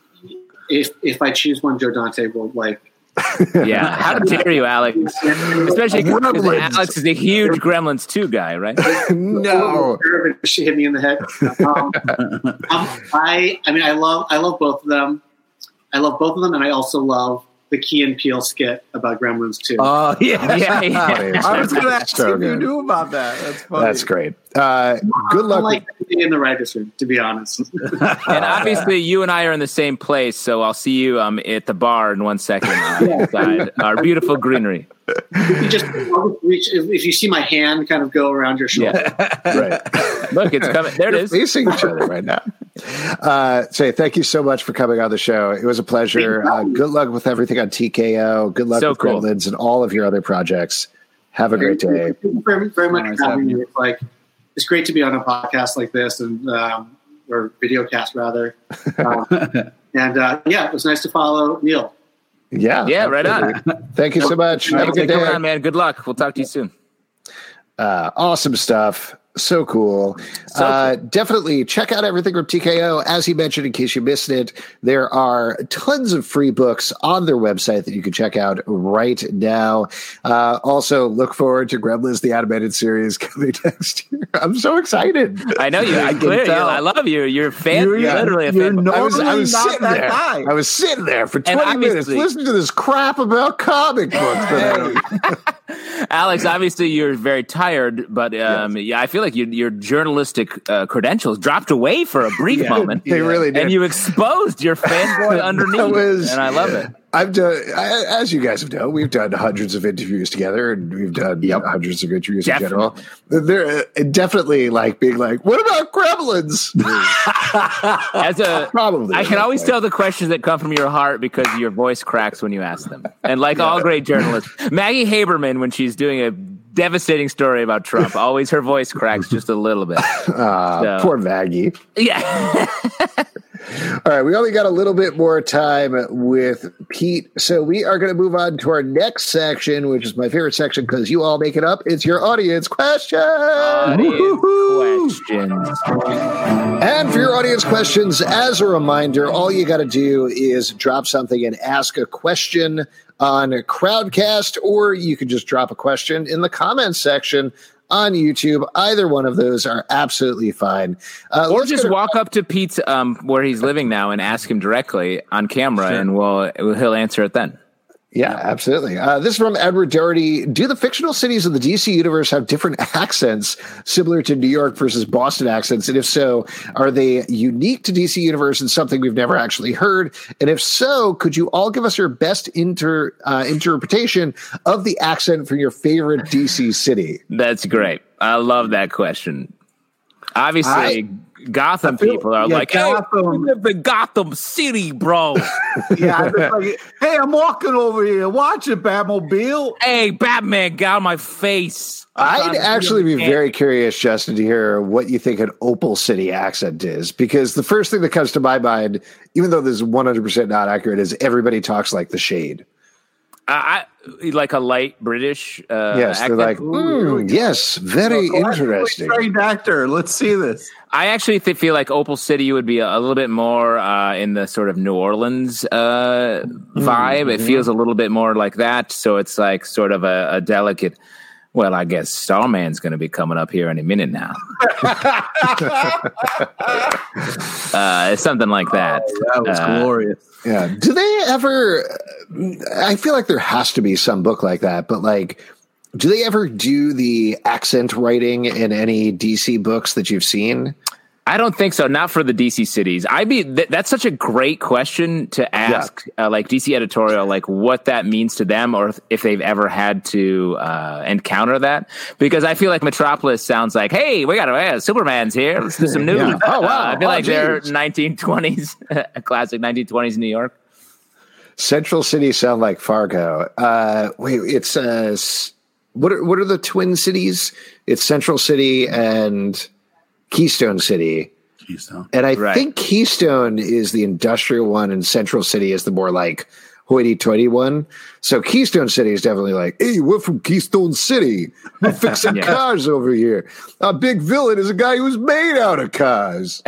if if I choose one, Joe Dante will like. Yeah. How dare you, Alex? Especially because Gremlins. Alex is a huge Gremlins two guy, right? No. She hit me in the head. Um, um, I I mean, I love I love both of them. I love both of them, and I also love the Key and Peele skit about Gremlins two. Oh yeah, Yeah, yeah. I was going to ask So if you good. knew about that. That's funny. That's great. Uh, good I luck. like with- being in the writer's room, to be honest. And obviously, you and I are in the same place, so I'll see you um, at the bar in one second uh, inside our beautiful greenery. you just I'll just reach if, if you see my hand kind of go around your shoulder. Yeah. right. Look, it's coming. There it You're is. facing each other right now. Uh, say thank you so much for coming on the show. It was a pleasure. Uh, good luck with everything on T K O. Good luck So with cool. Gremlins and all of your other projects. Have a great day. Thank you very, very much Nice for having having me. It's like it's great to be on a podcast like this and um, or video cast rather. Um, and uh, yeah, it was nice to follow Neil. Yeah. Yeah, right on. Thank you so much. Have a good Come day. on, man. Good luck. We'll talk to you soon. Uh, awesome stuff. So cool. So uh, definitely check out everything from T K O. As he mentioned, in case you missed it, there are tons of free books on their website that you can check out right now. Uh, also, look forward to Gremlins, the animated series, coming next year. I'm so excited. I know you. I, I can clear, tell. I love you. You're a fan. You're- You're, literally a you're fan. no- I was, I was Normally sitting not that there. guy. I was sitting there for And twenty minutes obviously- listening to this crap about comic books. that Alex, obviously you're very tired, but um, yeah, I feel like you, your journalistic uh, credentials dropped away for a brief moment. They really did. And you exposed your fanboy underneath, was- and I love it. I've done, I, as you guys have known, we've done hundreds of interviews together, and we've done hundreds of interviews Definitely. in general. They're uh, definitely like being like, "What about Gremlins?" As a Probably. I can always tell the questions that come from your heart because your voice cracks when you ask them. And like all great journalists, Maggie Haberman, when she's doing a devastating story about Trump, always her voice cracks just a little bit. Uh, So- Poor Maggie. Yeah. All right, we only got a little bit more time with Pete, so we are going to move on to our next section, which is my favorite section because you all make it up. It's your audience question. Audience questions. And for your audience questions, as a reminder, all you got to do is drop something and ask a question on Crowdcast, or you can just drop a question in the comments section on YouTube. Either one of those are absolutely fine. Uh, Or let's just go to- walk up to Pete's um, where he's living now and ask him directly on camera, and we'll he'll answer it then. Yeah, absolutely. Uh, this is from Edward Doherty. Do the fictional cities of the D C universe have different accents similar to New York versus Boston accents? And if so, are they unique to D C universe and something we've never actually heard? And if so, could you all give us your best inter uh, interpretation of the accent from your favorite D C city? That's great. I love that question. Obviously, I- Gotham feel- people are yeah, like, hey, Gotham- we live in Gotham City, bro. Yeah, it's like, hey, I'm walking over here. Watch it, Batmobile. Hey, Batman, get out of my face. I'm I'd trying to actually be see very curious, Justin, to hear what you think an Opal City accent is, because the first thing that comes to my mind, even though this is one hundred percent not accurate, is everybody talks like the Shade. I, I like a light British. Uh, Yes, they're accent. like, "Mm, yes, very interesting. Trained actor. Let's see this. I actually th- feel like Opal City would be a, a little bit more uh, in the sort of New Orleans uh, vibe. It feels a little bit more like that. So it's like sort of a, a delicate. Well, I guess Starman's going to be coming up here any minute now. uh, it's something like that. That was Uh, glorious. Yeah. Do they ever? I feel like there has to be some book like that, but like, do they ever do the accent writing in any D C books that you've seen? I don't think so. Not for the D C cities. I be th- that's such a great question to ask, uh, like D C editorial, like what that means to them, or if, if they've ever had to uh, encounter that. Because I feel like Metropolis sounds like, hey, we got uh, Superman's here. Let's do some news. Yeah. Oh, wow. Uh, I feel Oh, like they're geez. nineteen twenties, a classic nineteen twenties New York. Central City sound like Fargo. Uh, wait, it's uh, s- what are what are the twin cities? It's Central City and Keystone City. Keystone. And I Right. think Keystone is the industrial one, and Central City is the more like hoity-toity one. So Keystone City is definitely like, hey, we're from Keystone City. We're fixing Yeah. cars over here. Our big villain is a guy who's made out of cars.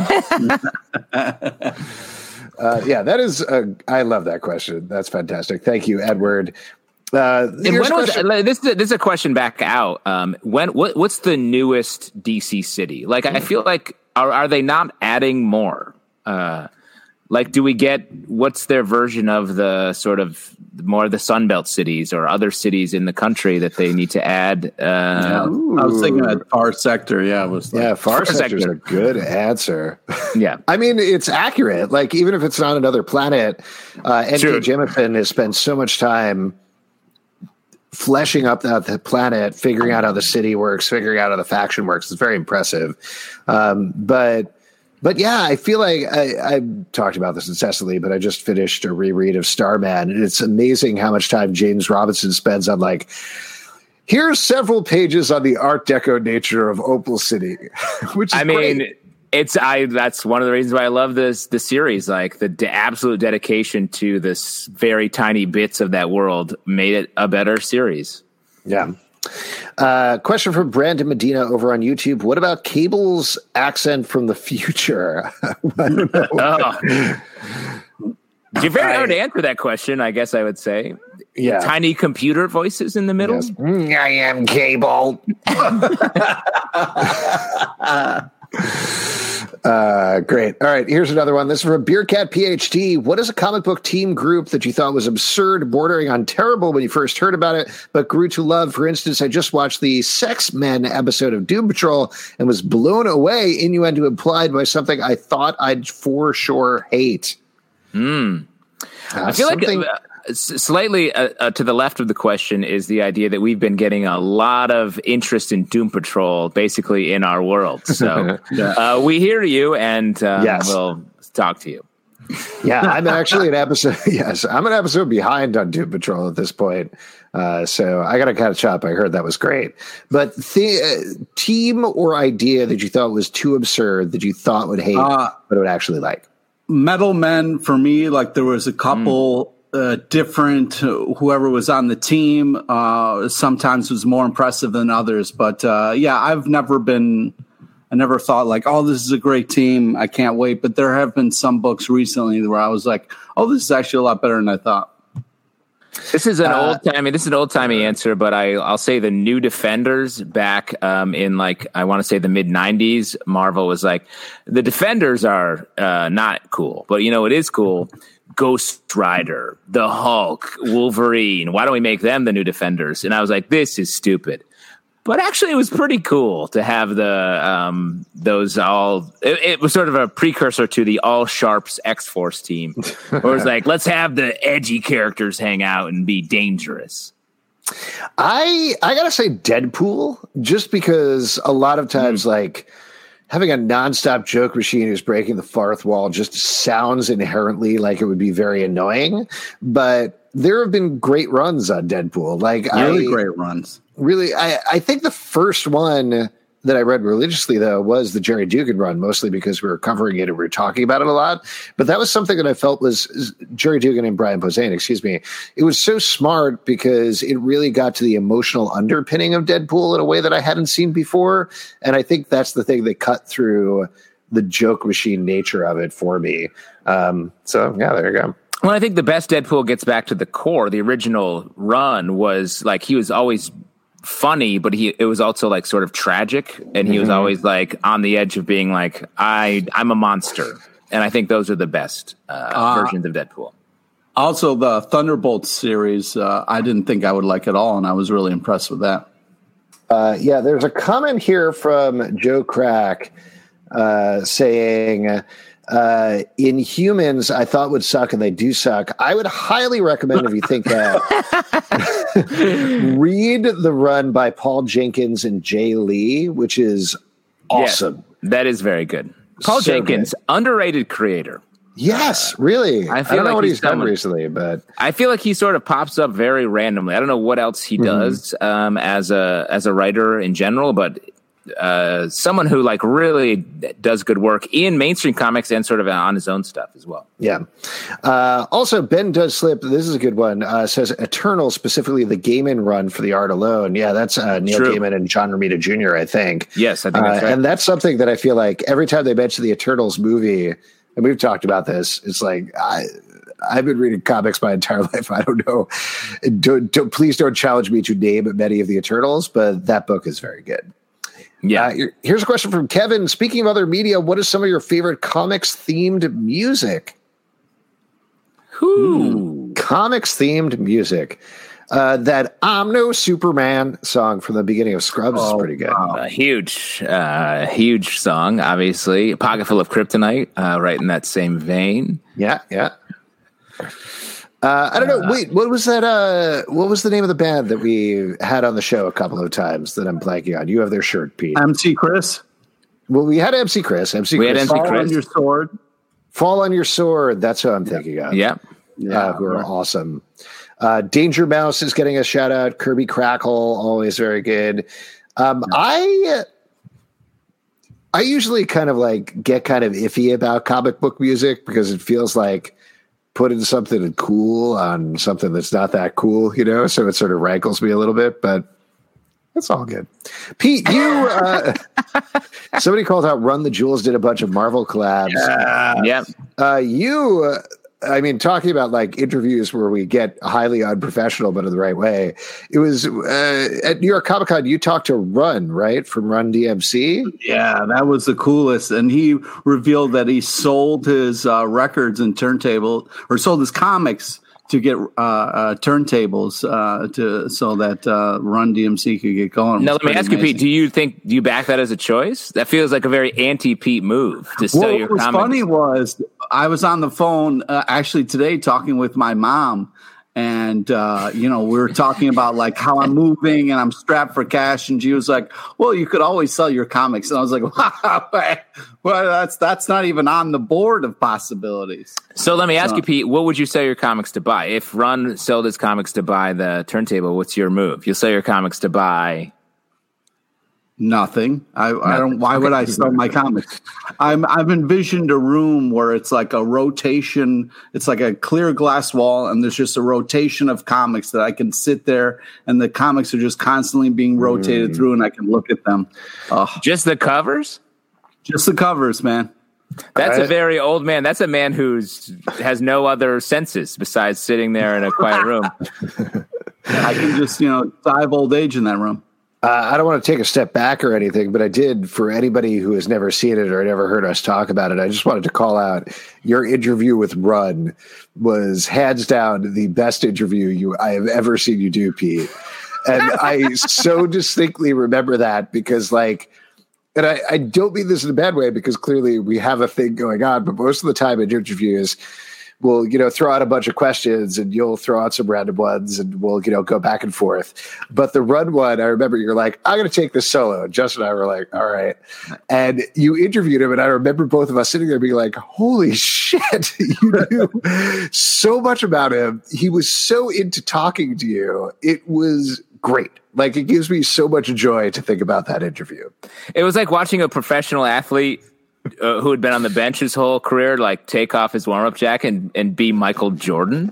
uh, yeah, that is. A, I love that question. That's fantastic. Thank you, Edward. Uh, And here's when a was, question- uh, this, is a, this is a question back out. Um, when what, what's the newest D C city? Like, I feel like are are they not adding more? Uh, Like, do we get what's their version of the sort of more of the Sunbelt cities or other cities in the country that they need to add? Uh, yeah, I was thinking that Far Sector. Yeah, was like, yeah, Far, Far Sector is a good answer. Yeah, I mean it's accurate. Like even if it's not another planet, uh, N K Jemisin has spent so much time fleshing up the, the planet, figuring out how the city works, figuring out how the faction works. It's very impressive. Um, but. But yeah, I feel like I, I talked about this incessantly, but I just finished a reread of Starman, and it's amazing how much time James Robinson spends on like, here's several pages on the Art Deco nature of Opal City, which is I mean, great. it's I. That's one of the reasons why I love this the series. Like the de- absolute dedication to this very tiny bits of that world made it a better series. Yeah. Uh, question from Brandon Medina over on YouTube. What about Cable's accent from the future? I don't know. Oh. You're very hard to answer that question, I guess I would say. Yeah. Tiny computer voices in the middle. Yes. Mm, I am Cable. Uh, great. All right. Here's another one. This is from Beercat PhD. What is a comic book team group that you thought was absurd, bordering on terrible when you first heard about it, but grew to love? For instance, I just watched the Sex Men episode of Doom Patrol and was blown away, innuendo implied, by something I thought I'd for sure hate. Hmm. Uh, I feel something- like uh, slightly uh, uh, to the left of the question is the idea that we've been getting a lot of interest in Doom Patrol basically in our world. So Yeah. uh, we hear you and um, Yes. we'll talk to you. Yeah, I'm actually an episode. Yes, I'm an episode behind on Doom Patrol at this point. Uh, so I got to catch up. I heard that was great. But the uh, team or idea that you thought was too absurd that you thought would hate, Uh, but would actually like? Metal Men for me, like there was a couple uh, different, whoever was on the team, uh, sometimes was more impressive than others. But uh, yeah, I've never been, I never thought like, oh, this is a great team. I can't wait. But there have been some books recently where I was like, oh, this is actually a lot better than I thought. This is an Uh, old timey. This is an old timey answer, but I, I'll say the New Defenders back um, in like I want to say the mid nineties. Marvel was like the Defenders are uh, not cool, but you know it is cool. Ghost Rider, the Hulk, Wolverine. Why don't we make them the New Defenders? And I was like, this is stupid. But actually, it was pretty cool to have the um, those all. It, it was sort of a precursor to the All Sharps X Force team, where it was like, let's have the edgy characters hang out and be dangerous. I I gotta say Deadpool, just because a lot of times, mm. like having a nonstop joke machine who's breaking the fourth wall just sounds inherently like it would be very annoying. But there have been great runs on Deadpool, like really I, great runs. Really, I, I think the first one that I read religiously, though, was the Jerry Dugan run, mostly because we were covering it and we were talking about it a lot. But that was something that I felt was Jerry Dugan and Brian Posehn, excuse me. It was so smart because it really got to the emotional underpinning of Deadpool in a way that I hadn't seen before. And I think that's the thing that cut through the joke machine nature of it for me. Um, so, yeah, there you go. Well, I think the best Deadpool gets back to the core. The original run was like he was always funny, but he it was also like sort of tragic, and he mm-hmm. was always like on the edge of being like I I'm a monster, and I think those are the best uh, uh, versions of Deadpool. Also, the Thunderbolts series, uh, I didn't think I would like at all, and I was really impressed with that. Uh, yeah, there's a comment here from Joe Crack uh, saying. Uh, Inhumans, I thought would suck, and they do suck. I would highly recommend, if you think that, read the run by Paul Jenkins and Jay Lee, which is awesome. Yeah, that is very good. Paul so Jenkins, good. Underrated creator. Yes, really. I, I don't like know what he's, he's done someone, recently, but I feel like he sort of pops up very randomly. I don't know what else he does mm-hmm. um, as a as a writer in general, but. Uh, someone who like really does good work in mainstream comics and sort of on his own stuff as well. Yeah. Uh, also, Ben Does Slip. This is a good one. Uh, says Eternal, specifically the Gaiman run for the art alone. Yeah, that's uh, Neil True. Gaiman and John Romita Junior I think. Yes, I think that's uh, right. And that's something that I feel like every time they mention the Eternals movie, and we've talked about this, it's like I. I've been reading comics my entire life. I don't know. Don't, don't, please don't challenge me to name many of the Eternals, but that book is very good. Yeah. Uh, here's a question from Kevin. Speaking of other media, what is some of your favorite comics themed music? Ooh. Comics themed music. Uh, that I'm No Superman song from the beginning of Scrubs oh, is pretty good. Wow. A huge, uh, huge song, obviously. A Pocket Full of Kryptonite, uh, right in that same vein. Yeah, yeah. Uh, I don't know. Wait, what was that? Uh, what was the name of the band that we had on the show a couple of times that I'm blanking on? You have their shirt, Pete. M C Chris. Well, we had M C Chris. M C we Chris. had M C Fall Chris. on Your Sword. Fall on Your Sword. That's who I'm thinking of. Yeah. Yeah, uh, who are awesome. Uh, Danger Mouse is getting a shout out. Kirby Crackle, always very good. Um, I I usually kind of like get kind of iffy about comic book music because it feels like putting something cool on something that's not that cool, you know? So it sort of rankles me a little bit, but it's all good. Pete, you, uh, somebody called out Run the Jewels did a bunch of Marvel collabs. Yeah. Yep. Uh, you, uh, I mean, talking about like interviews where we get highly unprofessional, but in the right way. It was uh, at New York Comic Con. You talked to Run, right, from Run D M C. Yeah, that was the coolest. And he revealed that he sold his uh, records and turntable, or sold his comics to get uh, uh, turntables uh, to so that uh, Run D M C could get going. Now, let me ask amazing. you, Pete. Do you think do you back that as a choice? That feels like a very anti-Pete move to sell well, your what was comics. Funny was I was on the phone uh, actually today talking with my mom, and uh, you know we were talking about like how I'm moving and I'm strapped for cash, and she was like, "Well, you could always sell your comics," and I was like, "Wow, well, that's that's not even on the board of possibilities." So let me ask so, you, Pete, what would you sell your comics to buy? If Run sold his comics to buy the turntable, what's your move? You'll sell your comics to buy nothing. I, I don't. Why would I sell my comics? I'm. I've envisioned a room where it's like a rotation. It's like a clear glass wall, and there's just a rotation of comics that I can sit there, and the comics are just constantly being rotated mm. through, and I can look at them. Uh, just the covers. Just the covers, man. That's right. A very old man. That's a man who's has no other senses besides sitting there in a quiet room. I can just, you know, die of old age in that room. Uh, I don't want to take a step back or anything, but I did, for anybody who has never seen it or never heard us talk about it, I just wanted to call out your interview with Run was hands down the best interview you I have ever seen you do, Pete. And I so distinctly remember that because, like, and I, I don't mean this in a bad way because clearly we have a thing going on, but most of the time in interviews, we'll, you know, throw out a bunch of questions and you'll throw out some random ones and we'll, you know, go back and forth. But the Run one, I remember you're like, I'm going to take this solo. And Justin and I were like, all right. And you interviewed him. And I remember both of us sitting there being like, holy shit, you knew so much about him. He was so into talking to you. It was great. Like, it gives me so much joy to think about that interview. It was like watching a professional athlete uh, who had been on the bench his whole career, like, take off his warm-up jacket and, and be Michael Jordan.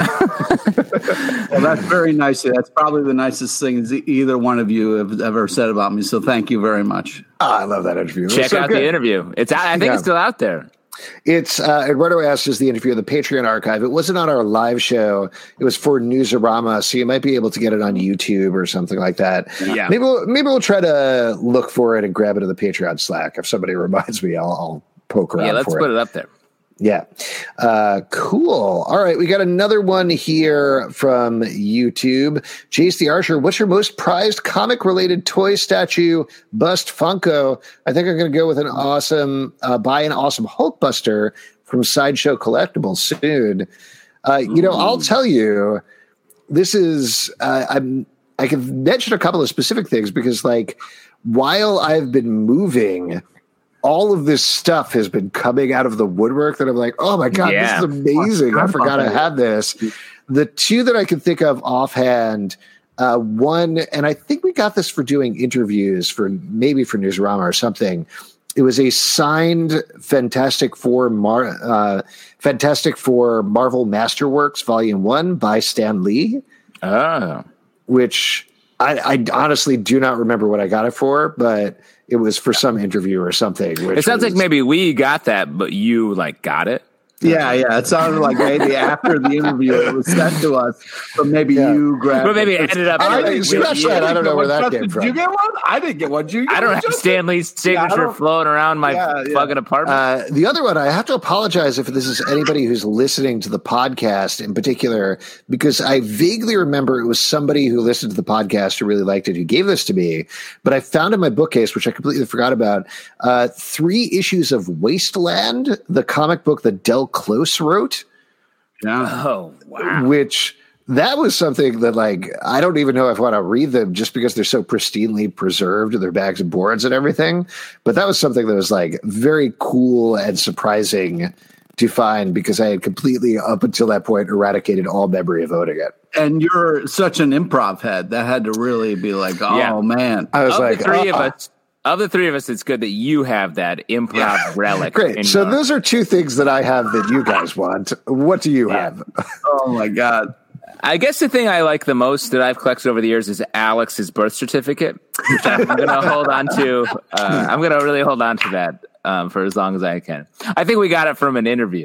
Well, that's very nice. That's probably the nicest thing either one of you have ever said about me. So thank you very much. Oh, I love that interview. Check so out good. the interview. It's I think yeah. it's still out there. It's uh, Eduardo asked is the interview in the Patreon archive. It wasn't on our live show. It was for Newsarama, so you might be able to get it on YouTube or something like that. Yeah. Maybe we'll, maybe we'll try to look for it and grab it in the Patreon Slack. If somebody reminds me, I'll, I'll poke around. Yeah, let's for put it. it up there. Yeah. Uh, cool. All right. We got another one here from YouTube. Jace the Archer, what's your most prized comic related toy, statue, bust, Funko? I think I'm going to go with an awesome, uh, buy an awesome Hulkbuster from Sideshow Collectibles soon. Uh, you know, I'll tell you, this is, uh, I'm, I can mention a couple of specific things because, like, while I've been moving, all of this stuff has been coming out of the woodwork that I'm like, oh my God, yeah. this is amazing. I forgot I had this. The two that I can think of offhand, uh, one, and I think we got this for doing interviews for maybe for Newsarama or something. It was a signed Fantastic Four, Mar- uh, Fantastic Four Marvel Masterworks Volume One by Stan Lee. Oh, which I, I honestly do not remember what I got it for, but it was for some interview or something. Which it sounds was, like maybe we got that, but you like got it. Yeah, yeah. It sounded like maybe after the interview it was sent to us, but maybe yeah. you grabbed But maybe it ended up. I didn't scratch that. I don't know where that came from. Did you get one? I didn't get one. Did you get I don't one, have Justin? Stanley's signature yeah, floating around my yeah, yeah. fucking apartment. Uh, the other one, I have to apologize if this is anybody who's listening to the podcast in particular, because I vaguely remember it was somebody who listened to the podcast who really liked it who gave this to me. But I found in my bookcase, which I completely forgot about, uh, three issues of Wasteland, the comic book that Del Close wrote. Yeah. Oh, wow. Which that was something that, like, I don't even know if I want to read them just because they're so pristinely preserved in their bags and boards and everything. But that was something that was, like, very cool and surprising to find because I had completely, up until that point, eradicated all memory of owning it. And you're such an improv head. That had to really be like, oh, yeah. man. I was of like, the three uh, of us. Of the three of us, it's good that you have that improv yeah. relic. Great. So your... those are two things that I have that you guys want. What do you yeah. have? Oh, my God. I guess the thing I like the most that I've collected over the years is Alex's birth certificate, which I'm going to hold on to. Uh, I'm going to really hold on to that um, for as long as I can. I think we got it from an interview.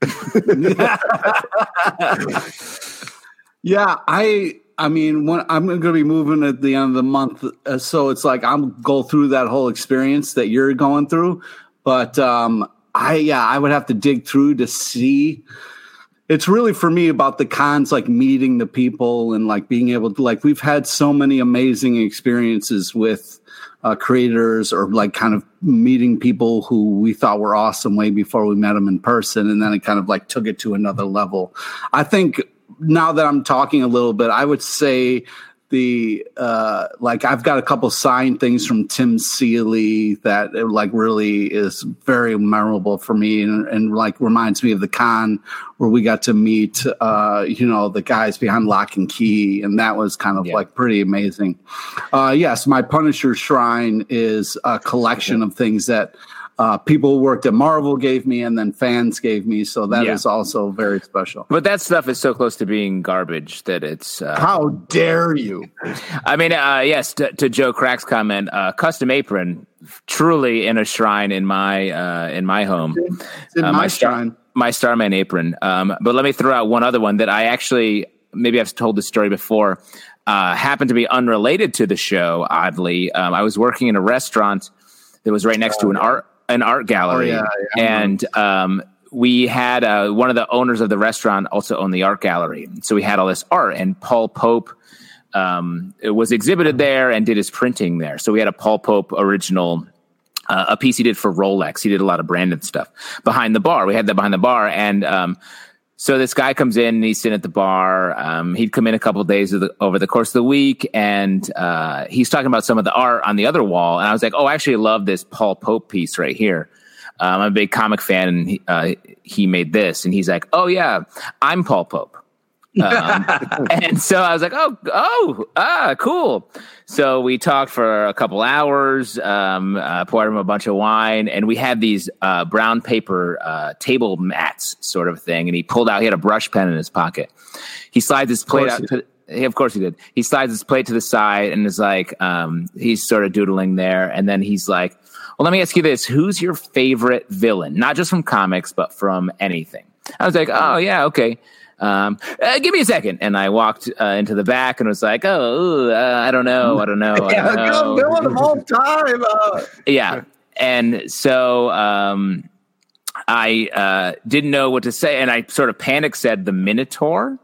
yeah, I... I mean, when, I'm going to be moving at the end of the month, uh, so it's like I'm go through that whole experience that you're going through. But um, I, yeah, I would have to dig through to see. It's really for me about the cons, like meeting the people and like being able to, like, we've had so many amazing experiences with uh, creators or like kind of meeting people who we thought were awesome way before we met them in person, and then it kind of like took it to another level. I think. Now that I'm talking a little bit, I would say the uh, like I've got a couple signed things from Tim Seeley that it, like really is very memorable for me and, and like reminds me of the con where we got to meet uh, you know the guys behind Lock and Key, and that was kind of yeah. like pretty amazing. Uh, yes, my Punisher Shrine is a collection of things that. Uh, people who worked at Marvel gave me, and then fans gave me, so that yeah. is also very special. But that stuff is so close to being garbage that it's... Uh, How dare you? I mean, uh, yes, to, to Joe Crack's comment, uh, Custom Apron, truly in a shrine in my uh, in my home. It's in uh, my, my shrine. Star, my Starman apron. Um, but let me throw out one other one that I actually, maybe I've told this story before, uh, happened to be unrelated to the show, oddly. Um, I was working in a restaurant that was right next oh, to an yeah. art... an art gallery. Oh, yeah, yeah, and um, we had uh, one of the owners of the restaurant also owned the art gallery. So we had all this art, and Paul Pope um, it was exhibited there and did his printing there. So we had a Paul Pope original, uh, a piece he did for Rolex. He did a lot of branded stuff behind the bar. We had that behind the bar. And um, so this guy comes in and he's sitting at the bar. Um, he'd come in a couple of days of the, over the course of the week, and uh, he's talking about some of the art on the other wall. And I was like, oh, I actually love this Paul Pope piece right here. Um, I'm a big comic fan, and he, uh, he made this. And he's like, oh, yeah, I'm Paul Pope. Um, and so I was like, oh, oh, ah, cool. So we talked for a couple hours, um, uh, poured him a bunch of wine, and we had these uh, brown paper uh, table mats sort of thing. And he pulled out, he had a brush pen in his pocket. He slides his plate out. To, yeah, of course he did. He slides his plate to the side and is like, um, he's sort of doodling there. And then he's like, well, let me ask you this. Who's your favorite villain? Not just from comics, but from anything. I was like, oh, yeah, okay. Um, uh, give me a second. And I walked uh, into the back and was like, oh, uh, I don't know. I don't know. I yeah, don't know. Villain of all time. Uh. Yeah. And so um, I uh, didn't know what to say. And I sort of panic said the Minotaur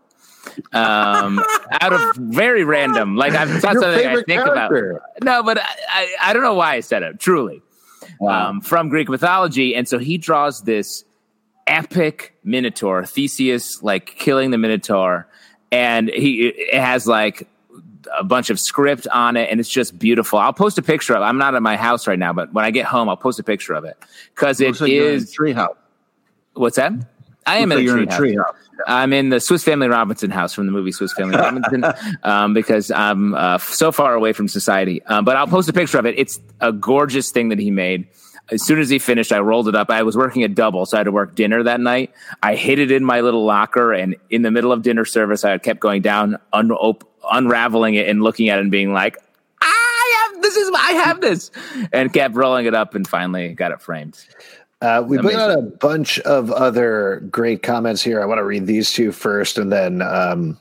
um, out of very random. Like I've thought something I think character. about. No, but I, I, I don't know why I said it. Truly. Wow. Um, from Greek mythology. And so he draws this epic Minotaur, Theseus, like killing the Minotaur, and he it has like a bunch of script on it, and it's just beautiful. I'll post a picture of it. I'm not at my house right now, but when I get home, I'll post a picture of it because it like is tree house. What's that? I am in, like a in a tree house. Yeah. I'm in the Swiss Family Robinson house from the movie Swiss Family Robinson um, because I'm uh, so far away from society. Um, but I'll post a picture of it. It's a gorgeous thing that he made. As soon as he finished, I rolled it up. I was working a double, so I had to work dinner that night. I hid it in my little locker, and in the middle of dinner service, I kept going down, un- op- unraveling it, and looking at it and being like, I have this is I have this, and kept rolling it up, and finally got it framed. Uh, we put Amazing. out a bunch of other great comments here. I want to read these two first, and then um,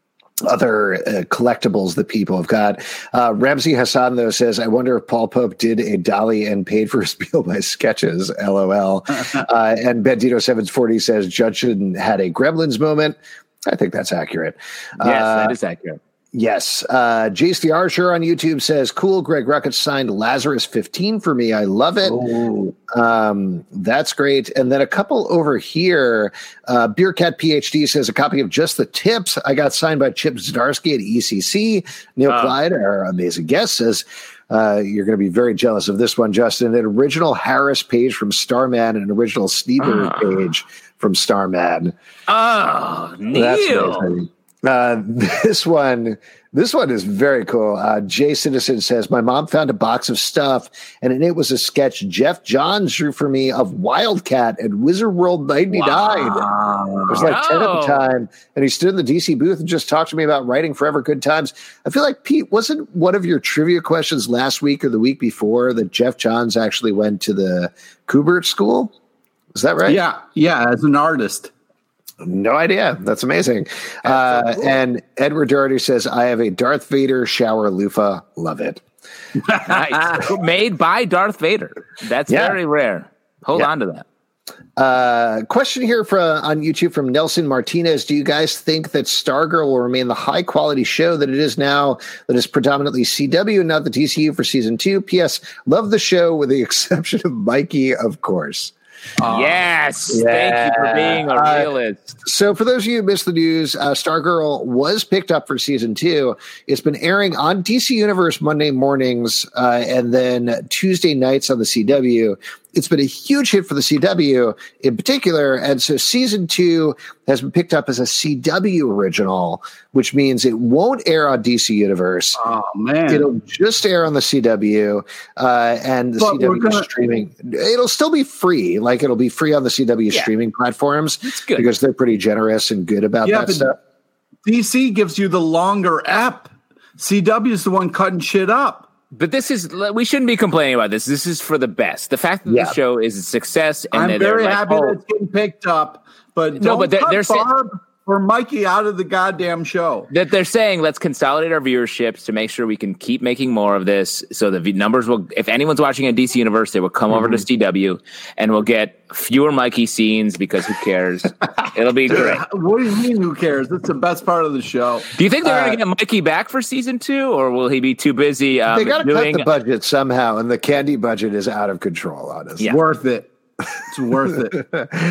other uh, collectibles that people have got. Uh, Ramsey Hassan, though, says, I wonder if Paul Pope did a dolly and paid for his meal by sketches, LOL. uh, and Bandito seven forty says, Judson had a Gremlins moment. I think that's accurate. Yes, uh, that is accurate. Yes. Uh, Jace the Archer on YouTube says, cool, Greg Ruckus signed Lazarus fifteen for me. I love it. Um, that's great. And then a couple over here, uh, Beercat PhD says, a copy of Just the Tips. I got signed by Chip Zdarsky at E C C. Neil Oh. Clyde, our amazing guest, says, uh, you're going to be very jealous of this one, Justin. An original Harris page from Starman and an original Sneeber Ah. page from Starman. Oh, That's Neil. amazing. Uh, this one, this one is very cool. Uh, Jay Citizen says, my mom found a box of stuff, and in it was a sketch Jeff Johns drew for me of Wildcat at Wizard World ninety-nine. Wow. It was like ten at the Oh. time, and he stood in the D C booth and just talked to me about writing Forever Good Times. I feel like, Pete, wasn't one of your trivia questions last week or the week before that Jeff Johns actually went to the Kubert School? Is that right? Yeah, yeah, as an artist. No idea. That's amazing. Uh, and Edward Doherty says, I have a Darth Vader shower loofah. Love it. Nice. Made by Darth Vader. That's Yeah. very rare. Hold Yeah. on to that. Uh, question here from on YouTube from Nelson Martinez. Do you guys think that Stargirl will remain the high quality show that it is now, that is predominantly C W and not the D C U for season two? P S. Love the show with the exception of Mikey, of course. yes. Thank you for being a Uh, realist. So for those of you who missed the news, uh, Stargirl was picked up for season two. It's been airing on D C Universe Monday mornings uh, and then Tuesday nights on the C W. It's been a huge hit for the C W in particular. And so season two has been picked up as a C W original, which means it won't air on D C Universe. Oh, man. It'll just air on the C W, uh, and the But C W we're gonna- streaming. It'll still be free. Like it'll be free on the C W Yeah. streaming platforms It's good. because they're pretty generous and good about Yeah, that but stuff. D C gives you the longer app. C W is the one cutting shit up. But this is, we shouldn't be complaining about this. This is for the best. The fact that Yeah. the show is a success and I'm that they're very like, happy oh, that it's getting picked up, but No, don't but they're- cut they're saying- Barb or Mikey out of the goddamn show. that they're saying let's consolidate our viewerships to make sure we can keep making more of this so the v- numbers will, if anyone's watching a D C Universe, they will come over to C W and we'll get fewer Mikey scenes because who cares? It'll be great. What do you mean? Who cares? That's the best part of the show. Do you think they're Uh, going to get Mikey back for season two, or will he be too busy um, They got to doing? cut the budget somehow, and the candy budget is out of control, honestly. Yeah. Worth it. It's worth it.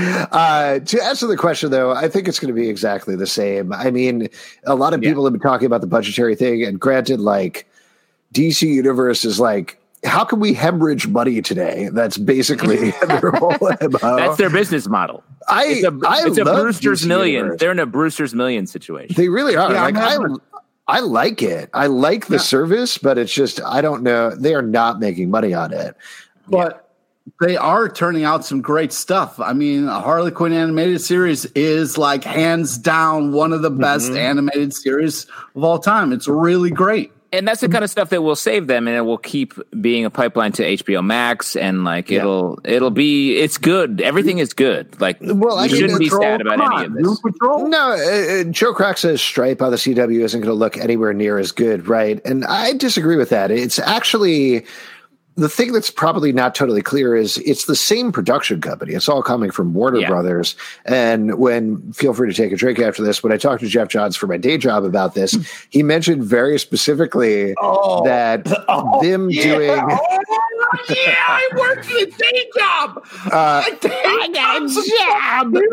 Uh, to answer the question, though, I think it's going to be exactly the same. I mean, a lot of Yeah. people have been talking about the budgetary thing, and granted, like D C Universe is like, how can we hemorrhage money today? That's basically their whole M O. That's their business model. I, It's a, I it's a love Brewster's D C Millions. Universe. They're in a Brewster's Millions situation. They really are. Yeah, like I'm I, having- I like it. I like the Yeah. service, but it's just I don't know. They are not making money on it. But they are turning out some great stuff. I mean, a Harley Quinn animated series is like hands down one of the best animated series of all time. It's really great. And that's the kind of stuff that will save them, and it will keep being a pipeline to H B O Max, and like Yeah. it'll it'll be it's good. Everything is good. Like Well, I we mean, shouldn't be Patrol, sad about come any on, of this. Doom Patrol? No, uh, uh, Joe Crack says Stripe on the C W isn't going to look anywhere near as good, right? And I disagree with that. It's actually the thing that's probably not totally clear is it's the same production company. It's all coming from Warner Yeah. Brothers. And when, feel free to take a drink after this, when I talked to Jeff Johns for my day job about this, he mentioned very specifically that them doing. yeah, I work for the day job. Uh, I got a job.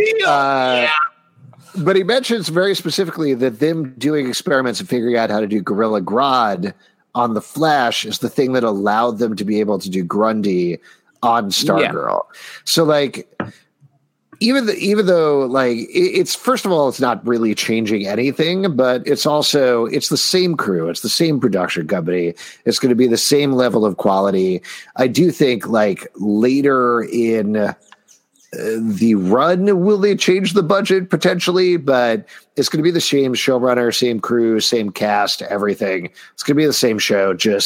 Uh, But he mentions very specifically that them doing experiments and figuring out how to do Gorilla Grodd on the Flash is the thing that allowed them to be able to do Grundy on Stargirl. So, like, even the, even though, like, it, it's first of all, it's not really changing anything, but it's also it's the same crew, it's the same production company, it's going to be the same level of quality. I do think, like, later in the run, will they change the budget potentially? But it's going to be the same showrunner, same crew, same cast, everything. It's going to be the same show, just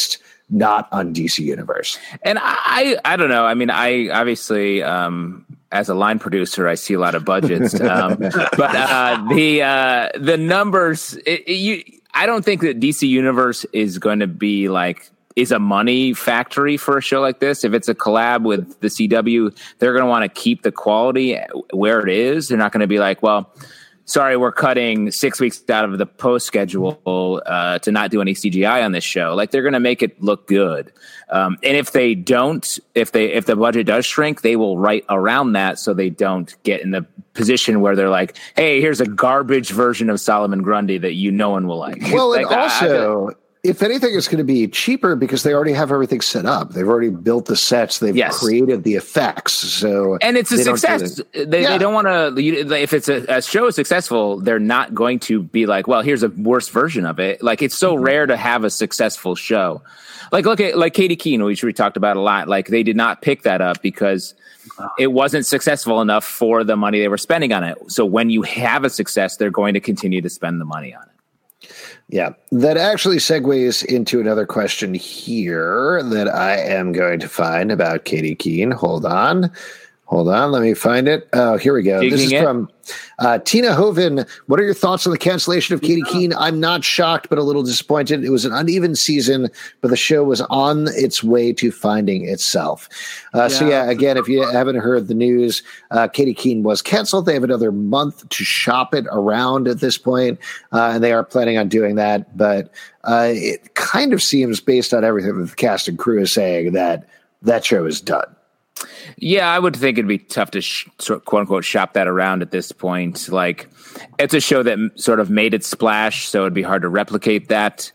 not on D C Universe. And I, I don't know. I mean, I obviously, um, as a line producer, I see a lot of budgets, um, but uh, the uh, the numbers. It, it, you, I don't think that D C Universe is going to be like is a money factory for a show like this. If it's a collab with the C W, they're going to want to keep the quality where it is. They're not going to be like, well, sorry, we're cutting six weeks out of the post schedule uh, to not do any C G I on this show. Like, they're going to make it look good. Um, and if they don't, if they if the budget does shrink, they will write around that so they don't get in the position where they're like, hey, here's a garbage version of Solomon Grundy that you no one will like. Well, like, and also, I, if anything, it's going to be cheaper because they already have everything set up. They've already built the sets. They've yes. created the effects. So, and it's a success. Do they, yeah. they don't want to. If it's a, a show is successful, they're not going to be like, well, here's a worse version of it. Like, it's so mm-hmm. rare to have a successful show. Like, look at like Katie Keene, which we talked about a lot. Like, they did not pick that up because wow. it wasn't successful enough for the money they were spending on it. So when you have a success, they're going to continue to spend the money on it. Yeah, that actually segues into another question here that I am going to find about Katie Keene. Hold on. Hold on. Let me find it. Oh, here we go. Digging this is it? from uh, Tina Hoven. What are your thoughts on the cancellation of Katie yeah. Keene? I'm not shocked, but a little disappointed. It was an uneven season, but the show was on its way to finding itself. Uh, yeah. So, yeah, again, if you haven't heard the news, uh, Katie Keene was canceled. They have another month to shop it around at this point, uh, and they are planning on doing that. But uh, it kind of seems, based on everything that the cast and crew is saying, that that show is done. Yeah, I would think it'd be tough to sh- quote unquote shop that around at this point. Like, it's a show that m- sort of made its splash, so it'd be hard to replicate that.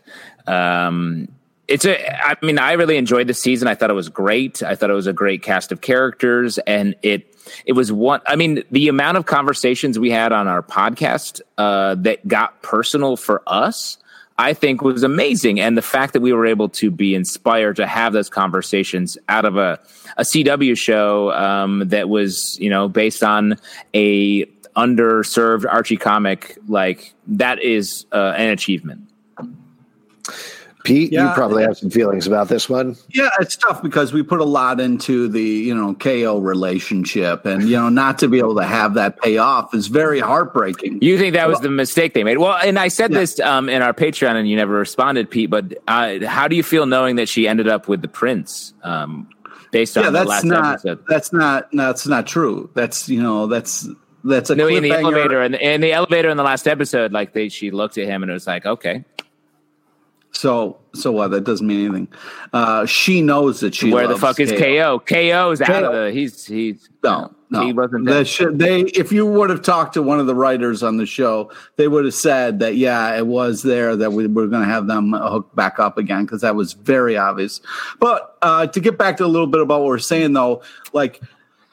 Um, it's a, I mean, I really enjoyed the season. I thought it was great. I thought it was a great cast of characters, and it it was one. I mean, the amount of conversations we had on our podcast uh, that got personal for us, I think, was amazing. And the fact that we were able to be inspired to have those conversations out of a, a C W show um, that was, you know, based on a underserved Archie comic, like, that is uh, an achievement. Pete, yeah, you probably have some feelings about this one. Yeah, it's tough because we put a lot into the, you know, K O relationship, and, you know, not to be able to have that pay off is very heartbreaking. You think that was well, the mistake they made? Well, and I said yeah. this um, in our Patreon, and you never responded, Pete, but uh, how do you feel knowing that she ended up with the prince um, based on yeah, the that's last not, episode? That's not, that's not true. That's, you know, that's, that's a no, in the cliffhanger. elevator, in the, in the elevator in the last episode, like, they, she looked at him and it was like, okay. So, so what? That doesn't mean anything. Uh, she knows that she. Where loves the fuck is K O? K O's K O. Out of the. He's he's no, no. He wasn't. The sh- they, if you would have talked to one of the writers on the show, they would have said that yeah, it was there that we were going to have them hooked back up again because that was very obvious. But uh, to get back to a little bit about what we're saying though, like.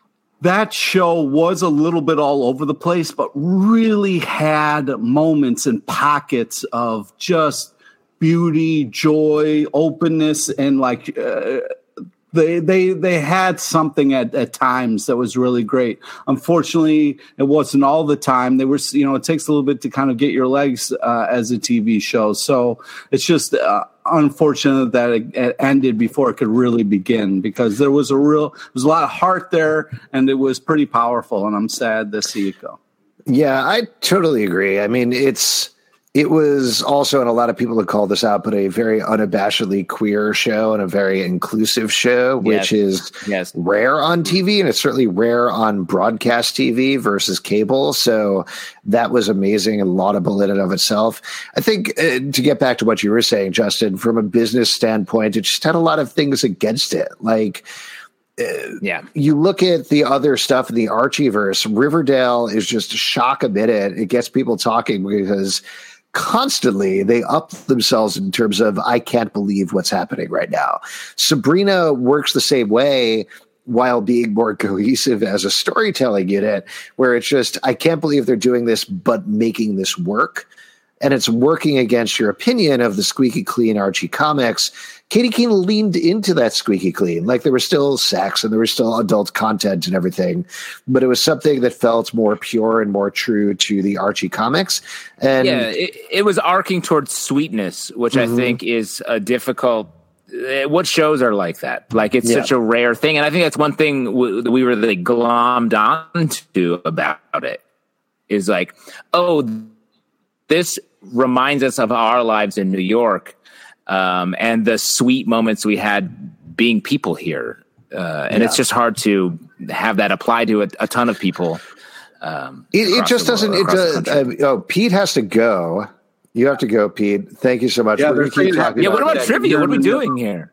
That show was a little bit all over the place, but really had moments and pockets of just beauty, joy, openness, and like uh, they they they had something at, at times that was really great. Unfortunately, it wasn't all the time. They were, you know, it takes a little bit to kind of get your legs uh, as a T V show. So it's just uh, unfortunate that it, it ended before it could really begin because there was a real, there was a lot of heart there, and it was pretty powerful. And I'm sad to see it go. Yeah, I totally agree. I mean, it's. It was also, and a lot of people have called this out, but a very unabashedly queer show and a very inclusive show, which yes. is yes. rare on T V, and it's certainly rare on broadcast T V versus cable. So that was amazing and laudable in and of itself. I think uh, to get back to what you were saying, Justin, from a business standpoint, it just had a lot of things against it. Like, Uh, yeah, you look at the other stuff in the Archieverse, Riverdale is just a shock a minute. It gets people talking because constantly they up themselves in terms of, I can't believe what's happening right now. Sabrina works the same way while being more cohesive as a storytelling unit, where it's just, I can't believe they're doing this, but making this work. And it's working against your opinion of the squeaky clean Archie comics. Katie Keene leaned into that squeaky clean. Like, there was still sex and there was still adult content and everything, but it was something that felt more pure and more true to the Archie comics. And yeah, it, it was arcing towards sweetness, which mm-hmm. I think is a difficult what shows are like that? Like it's yeah. such a rare thing, and I think that's one thing w- we were really glommed onto about it. Is like, oh, this reminds us of our lives in New York, um, and the sweet moments we had being people here, uh, and yeah. it's just hard to have that apply to a, a ton of people. Um, it, it just doesn't. It does. Uh, oh, Pete has to go. You have to go, Pete. Thank you so much. Yeah, We're keep talking yeah about what about trivia? What are we doing here?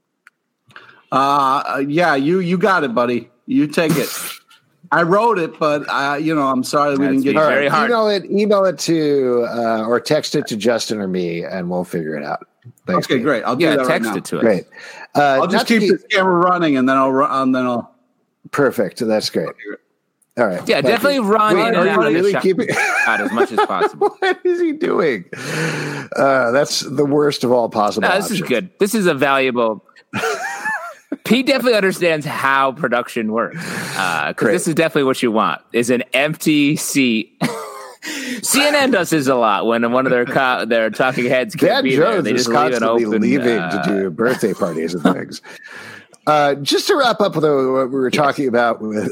Uh, yeah, you you got it, buddy. You take it. I wrote it, but uh, you know, I'm sorry we didn't get it. Very hard. Email it, email it to uh, or text it to Justin or me, and we'll figure it out. Thanks, okay, Pete. great. I'll do yeah, that text right now. it to us. Great. Uh, I'll just keep the camera running, and then I'll run. And then I'll. Perfect. That's great. All right. Yeah, definitely you. run Wait, in are and you out really of keeping out as much as possible. What is he doing? Uh, that's the worst of all possible. No, this options. is good. This is a valuable. Pete definitely understands how production works, because uh, this is definitely what you want: is an empty seat. C N N does this a lot when one of their co- their talking heads can't Dad be Jones there. They is just leave it constantly open, leaving uh, to do birthday parties and things. Uh, just to wrap up with what we were talking yes. about with.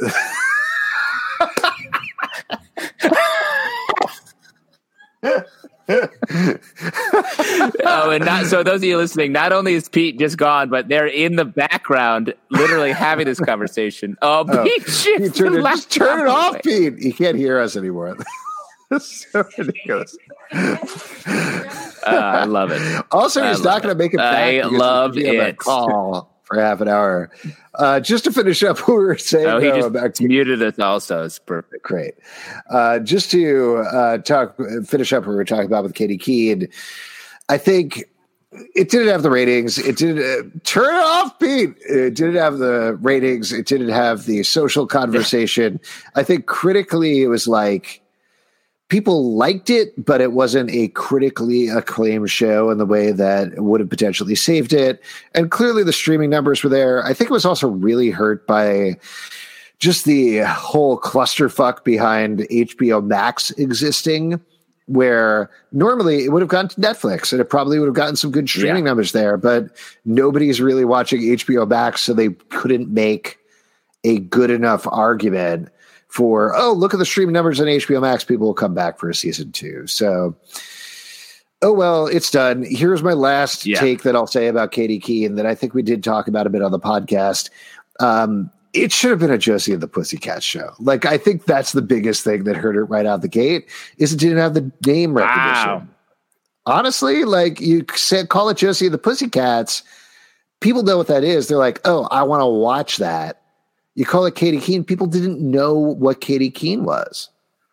oh, and not so those of you listening, not only is Pete just gone, but they're in the background, literally having this conversation. Oh, oh Pete, Pete turn it, just turn it off, away. Pete. He can't hear us anymore. That's so ridiculous. Uh, I love it. Also, he's not going to make it back. I love it. Call for half an hour. Uh, just to finish up, what we were saying. Oh, he though, just about muted us. Also, it's perfect. Great. Uh, just to uh, talk, finish up what we were talking about with Katie Keene. I think it didn't have the ratings. It didn't uh, turn it off, Pete. It didn't have the ratings. It didn't have the social conversation. I think critically, it was like. People liked it, but it wasn't a critically acclaimed show in the way that would have potentially saved it. And clearly the streaming numbers were there. I think it was also really hurt by just the whole clusterfuck behind H B O Max existing, where normally it would have gone to Netflix and it probably would have gotten some good streaming yeah. numbers there, but nobody's really watching H B O Max, so they couldn't make a good enough argument for, oh, look at the streaming numbers on H B O Max. People will come back for a season two. So, oh, well, it's done. Here's my last yeah. take that I'll say about Katie Keene that I think we did talk about a bit on the podcast. Um, it should have been a Josie and the Pussycats show. Like, I think that's the biggest thing that hurt it right out the gate is it didn't have the name recognition. Wow. Honestly, like you said, call it Josie and the Pussycats. People know what that is. They're like, oh, I want to watch that. You call it Katie Keene, people didn't know what Katie Keene was.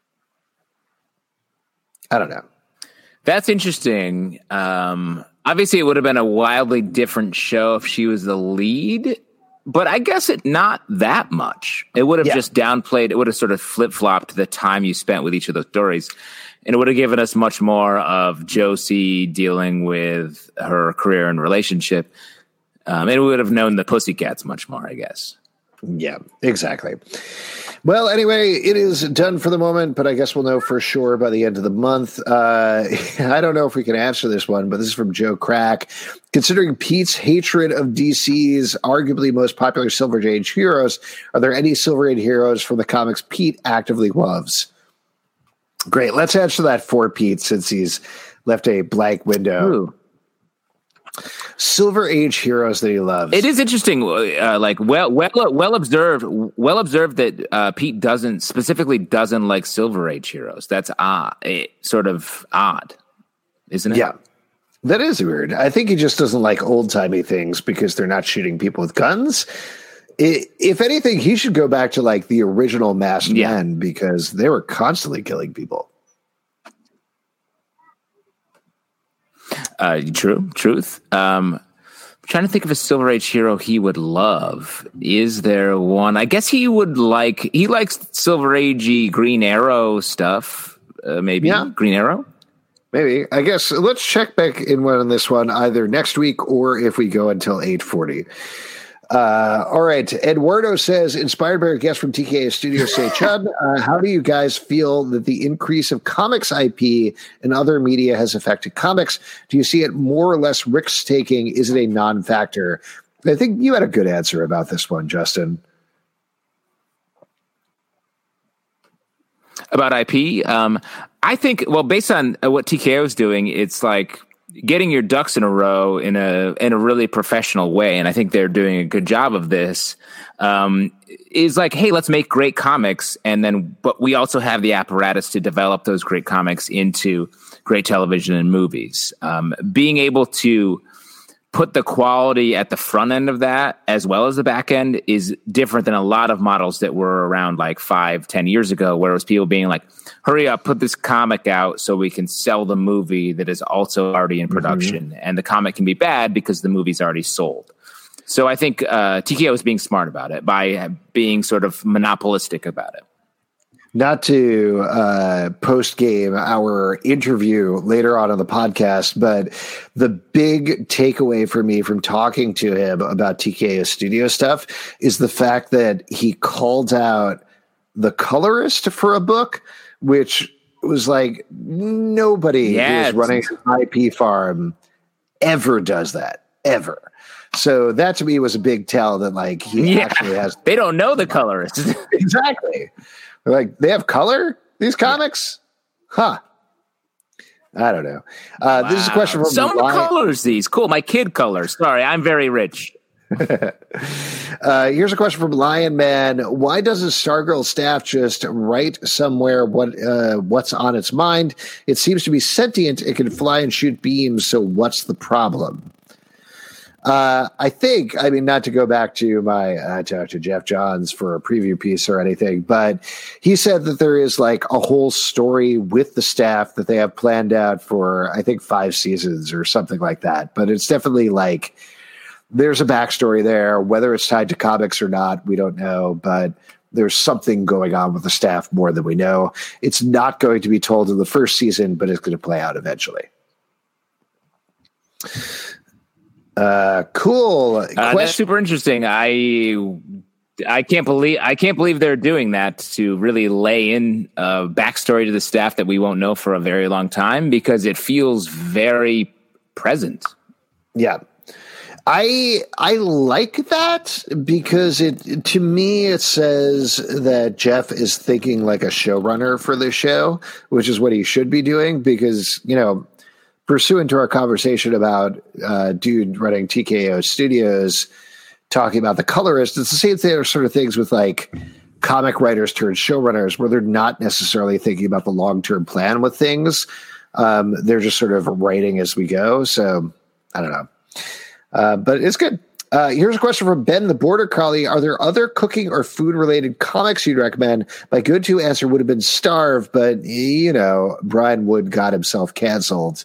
I don't know. That's interesting. Um, obviously, it would have been a wildly different show if she was the lead, but I guess it not that much. It would have yeah. just downplayed, it would have sort of flip-flopped the time you spent with each of those stories, and it would have given us much more of Josie dealing with her career and relationship, um, and we would have known the Pussycats much more, I guess. Yeah, exactly. Well, anyway, it is done for the moment, but I guess we'll know for sure by the end of the month. Uh, I don't know if we can answer this one, but this is from Joe Crack. Considering Pete's hatred of D C's arguably most popular Silver Age heroes, are there any Silver Age heroes from the comics Pete actively loves? Great. Let's answer that for Pete since he's left a blank window. Ooh. Silver Age heroes that he loves. It is interesting, uh, like well, well, well observed. Well observed that uh, Pete doesn't specifically doesn't like Silver Age heroes. That's odd, it, sort of odd, isn't it? Yeah, that is weird. I think he just doesn't like old timey things because they're not shooting people with guns. It, if anything, he should go back to like the original Masked yeah. Men because they were constantly killing people. Uh, true, truth. Um, I'm trying to think of a Silver Age hero he would love. Is there one? I guess he would like. He likes Silver Agey Green Arrow stuff. Uh, maybe yeah. Green Arrow. Maybe. I guess let's check back in on this one either next week or if we go until eight forty. Uh, all right. Eduardo says, inspired by a guest from T K A Studios, say, Chud, uh, how do you guys feel that the increase of comics I P and other media has affected comics? Do you see it more or less risk-taking? Is it a non-factor? I think you had a good answer about this one, Justin. About I P? Um, I think, well, based on what T K O is doing, it's like getting your ducks in a row in a in a really professional way, and I think they're doing a good job of this. Um, is like, hey, let's make great comics, and then, but we also have the apparatus to develop those great comics into great television and movies. Um, being able to put the quality at the front end of that as well as the back end is different than a lot of models that were around like five, ten years ago, where it was people being like, hurry up, put this comic out so we can sell the movie that is also already in production. Mm-hmm. And the comic can be bad because the movie's already sold. So I think uh, T K O is being smart about it by being sort of monopolistic about it. Not to uh, post-game our interview later on in the podcast, but the big takeaway for me from talking to him about T K O Studio stuff is the fact that he called out the colorist for a book, which was like nobody yeah, who is running an I P farm ever does that, ever. So that to me was a big tell that like he yeah, actually has. They don't know the colorist. Exactly. Like, they have color, these comics? Huh. I don't know. Uh, wow. This is a question from Someone Lion- colors these. Cool. My kid colors. Sorry, I'm very rich. uh, here's a question from Lion Man. Why doesn't Stargirl staff just write somewhere what uh, what's on its mind? It seems to be sentient. It can fly and shoot beams, so what's the problem? Uh, I think, I mean, not to go back to my, I uh, talked to Jeff Johns for a preview piece or anything, but he said that there is like a whole story with the staff that they have planned out for, I think, five seasons or something like that. But it's definitely like, there's a backstory there. Whether it's tied to comics or not, we don't know, but there's something going on with the staff more than we know. It's not going to be told in the first season, but it's going to play out eventually. Uh, cool. Uh, that's super interesting. I I can't believe I can't believe they're doing that to really lay in a backstory to the staff that we won't know for a very long time, because it feels very present. Yeah. I I like that because it to me it says that Jeff is thinking like a showrunner for this show, which is what he should be doing, because, you know, pursuant to our conversation about uh, dude running T K O Studios, talking about the colorist, it's the same thing, sort of things with like comic writers turned showrunners, where they're not necessarily thinking about the long-term plan with things. Um, they're just sort of writing as we go. So I don't know. Uh, but it's good. Uh, here's a question from Ben the Border Collie. Are there other cooking or food-related comics you'd recommend? My go-to answer would have been Starve, but, you know, Brian Wood got himself canceled.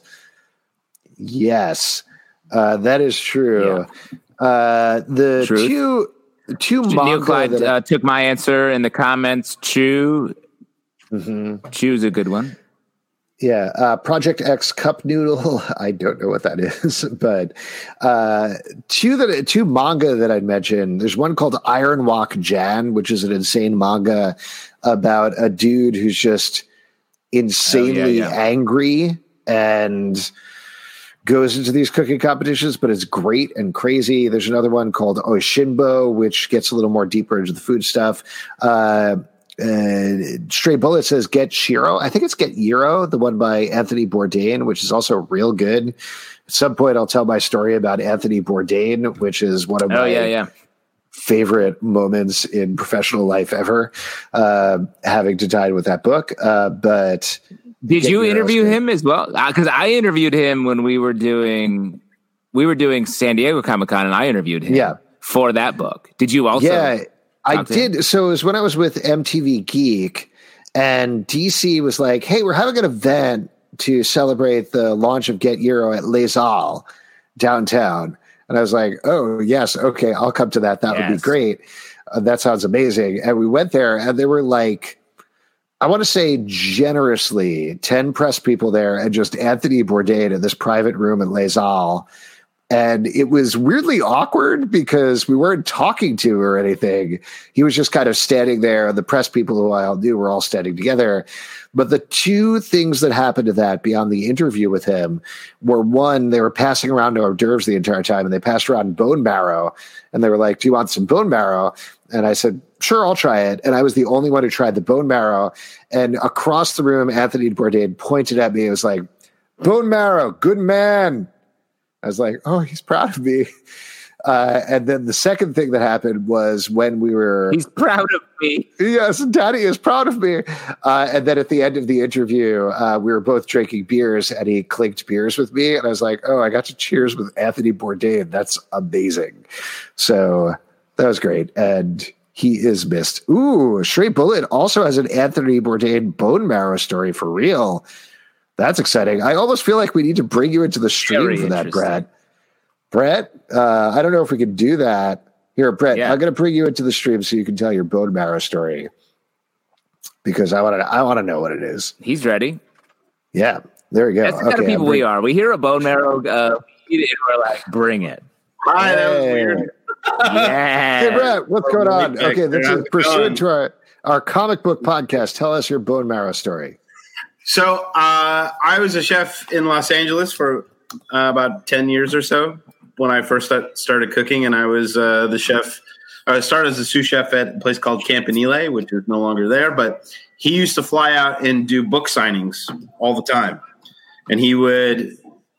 Yes, uh, that is true. Yeah. Uh, the Truth. two two manga Neil Clyde that uh, took my answer in the comments. Chew, mm-hmm. Chew's a good one. Yeah, uh, Project X Cup Noodle. I don't know what that is, but uh, two that two manga that I'd mentioned. There's one called Iron Walk Jan, which is an insane manga about a dude who's just insanely oh, yeah, yeah. angry and goes into these cooking competitions, but it's great and crazy. There's another one called Oishinbo, which gets a little more deeper into the food stuff. Uh, uh, Stray Bullet says Get Shiro. I think it's Get Hero, the one by Anthony Bourdain, which is also real good. At some point, I'll tell my story about Anthony Bourdain, which is one of my oh, yeah, yeah. favorite moments in professional life ever, uh, having to tie with that book. Uh, but... Did you interview him as well? Because uh, I interviewed him when we were doing we were doing San Diego Comic-Con, and I interviewed him yeah. for that book. Did you also? Yeah, I did. Him? So it was when I was with M T V Geek, and D C was like, hey, we're having an event to celebrate the launch of Get Euro at Les Halles downtown. And I was like, oh, yes, okay, I'll come to that. That yes. would be great. Uh, that sounds amazing. And we went there, and there were like, I want to say generously ten press people there, and just Anthony Bourdain in this private room at Les Halles. And it was weirdly awkward because we weren't talking to or anything. He was just kind of standing there. The press people who I all knew were all standing together. But the two things that happened to that beyond the interview with him were, one, they were passing around hors d'oeuvres the entire time, and they passed around bone marrow. And they were like, do you want some bone marrow? And I said, sure, I'll try it. And I was the only one who tried the bone marrow. And across the room, Anthony Bourdain pointed at me and was like, bone marrow, good man. I was like, oh, he's proud of me. Uh, and then the second thing that happened was when we were... He's proud of me. Yes, Daddy is proud of me. Uh, and then at the end of the interview, uh, we were both drinking beers, and he clinked beers with me. And I was like, oh, I got to cheers with Anthony Bourdain. That's amazing. So that was great. And he is missed. Ooh, Stray Bullet also has an Anthony Bourdain bone marrow story for real. That's exciting. I almost feel like we need to bring you into the stream Very for that, Brett. Brett, uh, I don't know if we can do that. Here, Brett, yeah. I'm going to bring you into the stream so you can tell your bone marrow story because I want to. I want to know what it is. He's ready. Yeah, there we go. That's the kind okay, of people bring- we are. We hear a bone marrow, uh, and we're like, bring it. Hi, that was weird. Yeah. Hey, Brett, what's going on? Okay, this is pursuant to our, our comic book podcast. Tell us your bone marrow story. So uh, I was a chef in Los Angeles for uh, about ten years or so when I first start, started cooking, and I was uh, the chef. I started as a sous chef at a place called Campanile, which is no longer there, but he used to fly out and do book signings all the time. And he would,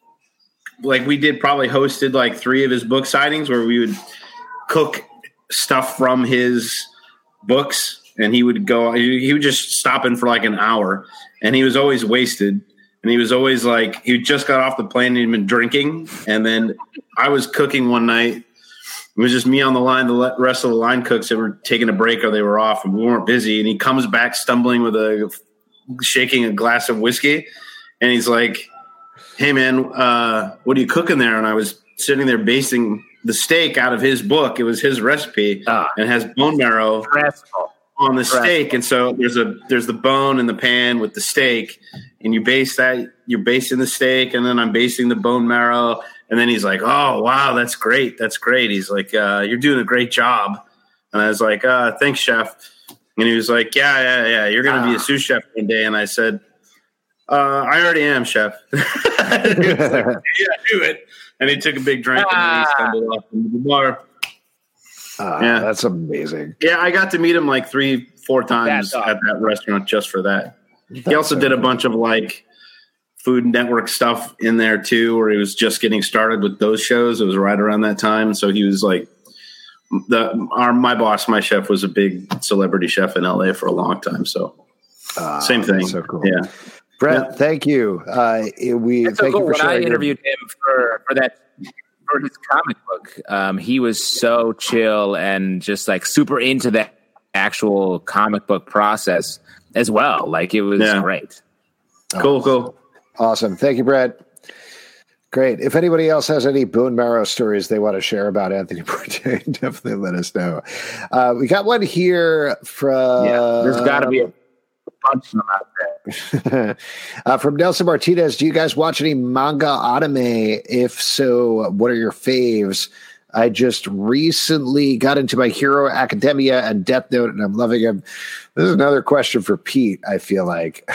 like we did probably hosted like three of his book signings where we would cook stuff from his books, and he would go, he would just stop in for like an hour. And he was always wasted. And he was always like, he just got off the plane and he'd been drinking. And then I was cooking one night. It was just me on the line. The rest of the line cooks that were taking a break or they were off and we weren't busy. And he comes back stumbling with a, shaking a glass of whiskey. And he's like, hey man, uh, what are you cooking there? And I was sitting there basting the steak out of his book. It was his recipe uh, and has bone marrow on the steak. And so there's a, there's the bone in the pan with the steak, and you base that, you're basting the steak, and then I'm basting the bone marrow. And then he's like, oh, wow, that's great. That's great. He's like, uh, you're doing a great job. And I was like, uh, thanks, chef. And he was like, yeah, yeah, yeah, you're going to be a sous chef one day. And I said, uh, I already am, chef. He was like, yeah, do it. And he took a big drink and then he stumbled off into the bar. Uh, yeah, that's amazing. Yeah, I got to meet him like three, four times at that restaurant just for that. That's he also so did a bunch of like Food Network stuff in there too, where he was just getting started with those shows. It was right around that time, so he was like the our my boss, my chef, was a big celebrity chef in L A for a long time. So uh, same thing. So cool. Yeah, Brett, yeah. Thank you. Uh, we That's thank so cool. you for when I sharing. interviewed your- him for for that. For his comic book, um, he was so chill and just like super into the actual comic book process as well. Like it was yeah. great. Cool, cool. Awesome. Thank you, Brett. Great. If anybody else has any bone marrow stories they want to share about Anthony Bourdain, definitely let us know. Uh, we got one here from... Yeah, there's got to be a bunch of them out there. uh, from Nelson Martinez, do you guys watch any manga anime? If so, what are your faves? I just recently got into My Hero Academia and Death Note, and I'm loving them. This is another question for Pete, I feel like.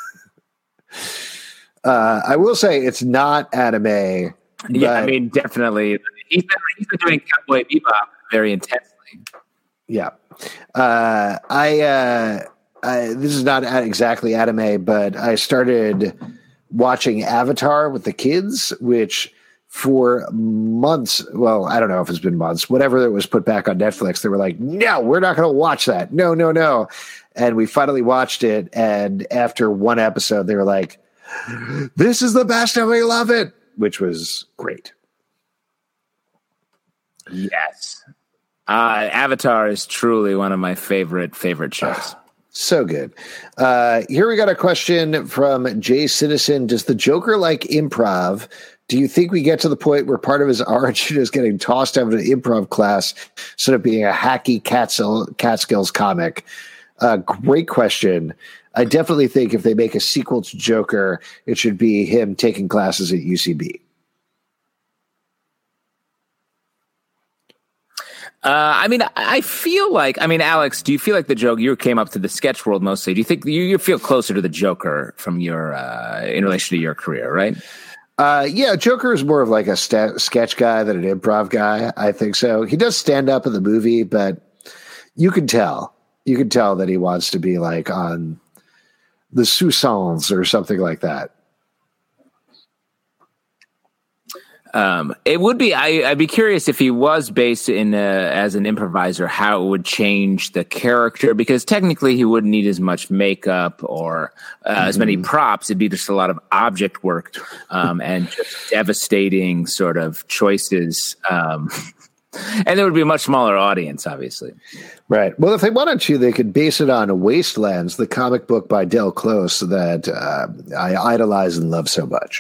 uh, I will say it's not anime. Yeah, I mean, definitely. He's been, he's been doing Cowboy Bebop very intensely. Yeah. Uh, I... Uh, I, this is not exactly anime, but I started watching Avatar with the kids, which for months, well, I don't know if it's been months, whatever it was put back on Netflix, they were like, no, we're not going to watch that. No, no, no. And we finally watched it. And after one episode, they were like, this is the best and we love it, which was great. Yes. Uh, Avatar is truly one of my favorite, favorite shows. So good. Uh, here we got a question from Jay Citizen. Does the Joker like improv? Do you think we get to the point where part of his origin is getting tossed out of an improv class instead of being a hacky Catskill, Catskills comic? Uh, great question. I definitely think if they make a sequel to Joker, it should be him taking classes at U C B. Uh, I mean, I feel like, I mean, Alex, do you feel like the Joker, you came up to the sketch world mostly. Do you think you, you feel closer to the Joker from your, uh, in relation to your career, right? Uh, yeah, Joker is more of like a st- sketch guy than an improv guy. I think so. He does stand up in the movie, but you can tell, you can tell that he wants to be like on the Sousans or something like that. Um, it would be. I, I'd be curious if he was based in uh, as an improviser, how it would change the character, because technically he wouldn't need as much makeup or uh, mm-hmm. as many props. It'd be just a lot of object work um, and just devastating sort of choices. Um, and there would be a much smaller audience, obviously. Right. Well, if they wanted to, they could base it on Wastelands, the comic book by Del Close that uh, I idolize and love so much.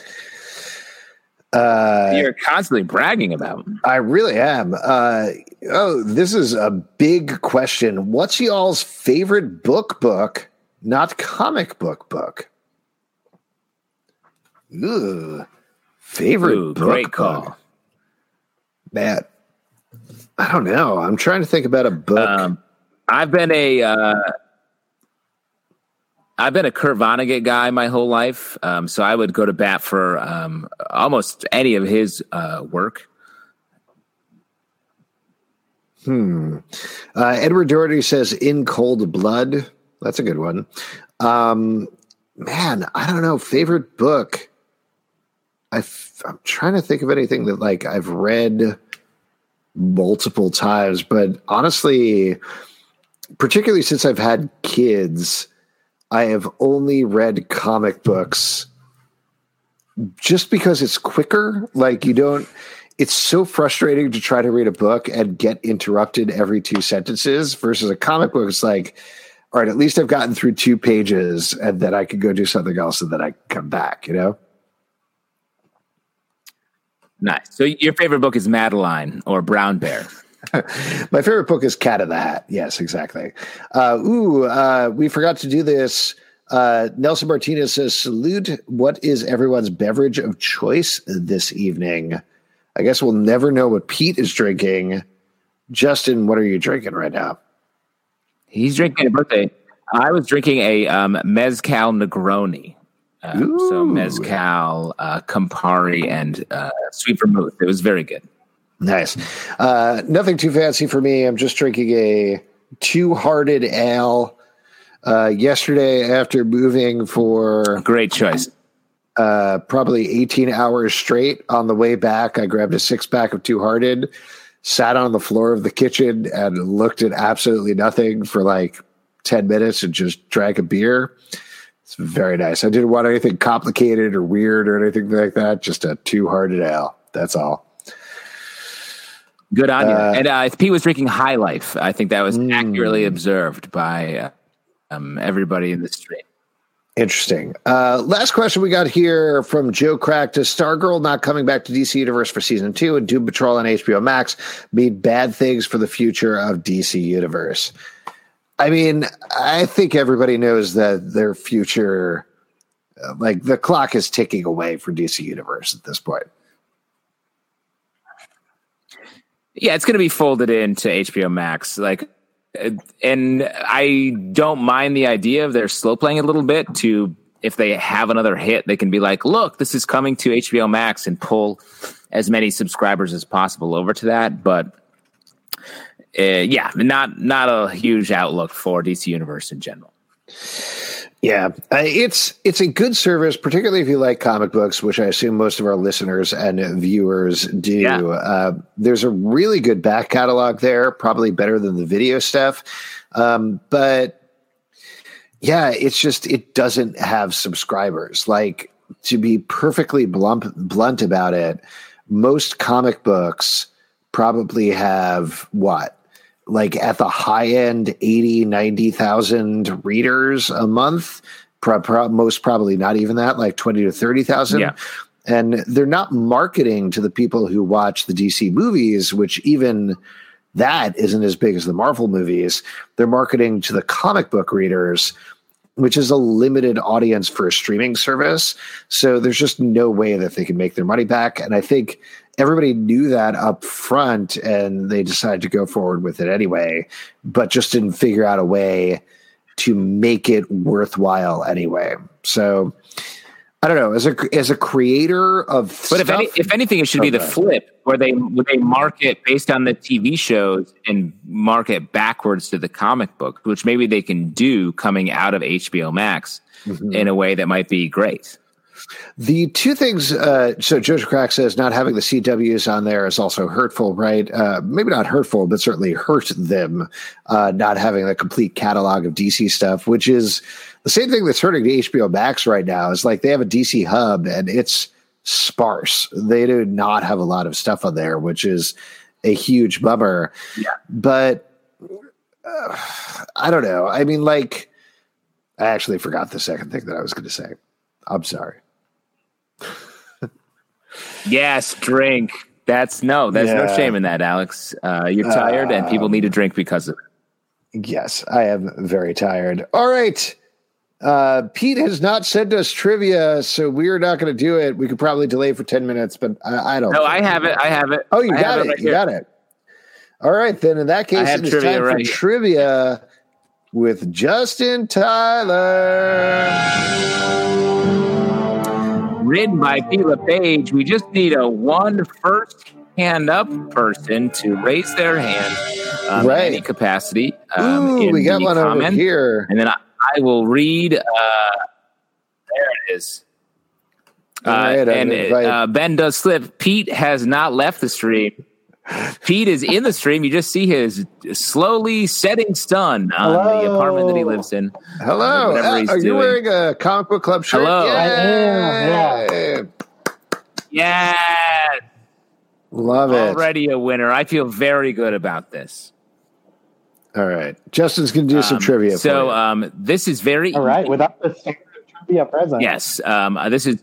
Uh, You're constantly bragging about. I really am. Uh, oh, this is a big question. What's y'all's favorite book book, not comic book book? Ooh, favorite Ooh, book great call. book. Man, I don't know. I'm trying to think about a book. Um, I've been a uh, I've been a Kurt Vonnegut guy my whole life, um, so I would go to bat for um, almost any of his uh, work. Hmm. Uh, Edward Doherty says "In Cold Blood." That's a good one. Um, man, I don't know. Favorite book. I've, I'm trying to think of anything that like I've read multiple times, but honestly, particularly since I've had kids, I have only read comic books just because it's quicker. Like you don't, it's so frustrating to try to read a book and get interrupted every two sentences versus a comic book. It's like, all right, at least I've gotten through two pages and then I could go do something else and then I can come back, you know? Nice. So your favorite book is Madeline or Brown Bear? My favorite book is Cat in the Hat. Yes, exactly. Uh, ooh, uh, we forgot to do this. Uh, Nelson Martinez says, salute. What is everyone's beverage of choice this evening? I guess we'll never know what Pete is drinking. Justin, what are you drinking right now? He's drinking a birthday. I was drinking a um, Mezcal Negroni. Uh, so Mezcal, uh, Campari, and uh, sweet vermouth. It was very good. Nice. Uh, nothing too fancy for me. I'm just drinking a Two-Hearted Ale. Uh, yesterday, after moving for great choice, uh, probably eighteen hours straight, on the way back, I grabbed a six pack of Two-Hearted, sat on the floor of the kitchen, and looked at absolutely nothing for like ten minutes and just drank a beer. It's very nice. I didn't want anything complicated or weird or anything like that. Just a Two-Hearted Ale. That's all. Good on you. Uh, and uh, Pete was drinking High Life. I think that was mm. accurately observed by uh, um, everybody in the street. Interesting. Uh, last question we got here from Joe Crack. Does Stargirl not coming back to D C Universe for season two and Doom Patrol on H B O Max mean bad things for the future of D C Universe? I mean, I think everybody knows that their future, uh, like the clock is ticking away for D C Universe at this point. Yeah, it's going to be folded into H B O Max. Like, and I don't mind the idea of they're slow playing a little bit to, if they have another hit, they can be like, look, this is coming to H B O Max and pull as many subscribers as possible over to that. But uh, yeah, not, not a huge outlook for D C Universe in general. Yeah, uh, it's it's a good service, particularly if you like comic books, which I assume most of our listeners and viewers do. Yeah. Uh, there's a really good back catalog there, probably better than the video stuff. Um, but yeah, it's just, it doesn't have subscribers. Like, to be perfectly blunt, blunt about it, most comic books probably have what? Like at the high end, eighty, ninety thousand readers a month, pro- pro- most probably not even that, like twenty to thirty thousand. Yeah. And they're not marketing to the people who watch the D C movies, which even that isn't as big as the Marvel movies. They're marketing to the comic book readers, which is a limited audience for a streaming service. So there's just no way that they can make their money back. And I think everybody knew that up front and they decided to go forward with it anyway, but just didn't figure out a way to make it worthwhile anyway. So I don't know, as a as a creator of but stuff, if any, if anything, it should be the flip where they where they market based on the T V shows and market backwards to the comic book, which maybe they can do coming out of H B O Max mm-hmm. in a way that might be great. The two things, uh, so Jojo Crack says not having the C Ws on there is also hurtful, right? Uh, maybe not hurtful, but certainly hurt them, uh, not having a complete catalog of D C stuff, which is the same thing that's hurting the H B O Max right now. Is like they have a D C hub and it's sparse. They do not have a lot of stuff on there, which is a huge bummer. Yeah. But uh, I don't know. I mean, like, I actually forgot the second thing that I was going to say. I'm sorry. Yes, drink. That's no, there's yeah. no shame in that, Alex. Uh, you're tired uh, and people need to drink because of it. Yes, I am very tired. All right. Uh, Pete has not sent us trivia, so we're not going to do it. We could probably delay for ten minutes, but I, I don't. No, I have it. I have it. Oh, you I got it. it right you got it. All right, then in that case, it's time right for here. Trivia with Justin Tyler. Written by Pete LePage. We just need a one first hand up person to raise their hand um, right. in any capacity. Um, Ooh, we got one comment, over here. And then I, I will read. Uh, there it is. Uh, right, and uh, Ben does slip. Pete has not left the stream. Pete is in the stream. You just see his slowly setting sun on Hello. the apartment that he lives in. Hello. Uh, are you doing. wearing a comic book club shirt? Hello. Yay. I am. Yeah. Yes. Love it. Already a winner. I feel very good about this. All right. Justin's going to do um, some trivia. So for you. Um, this is very All right. Without the trivia present. Yes. Um, uh, this is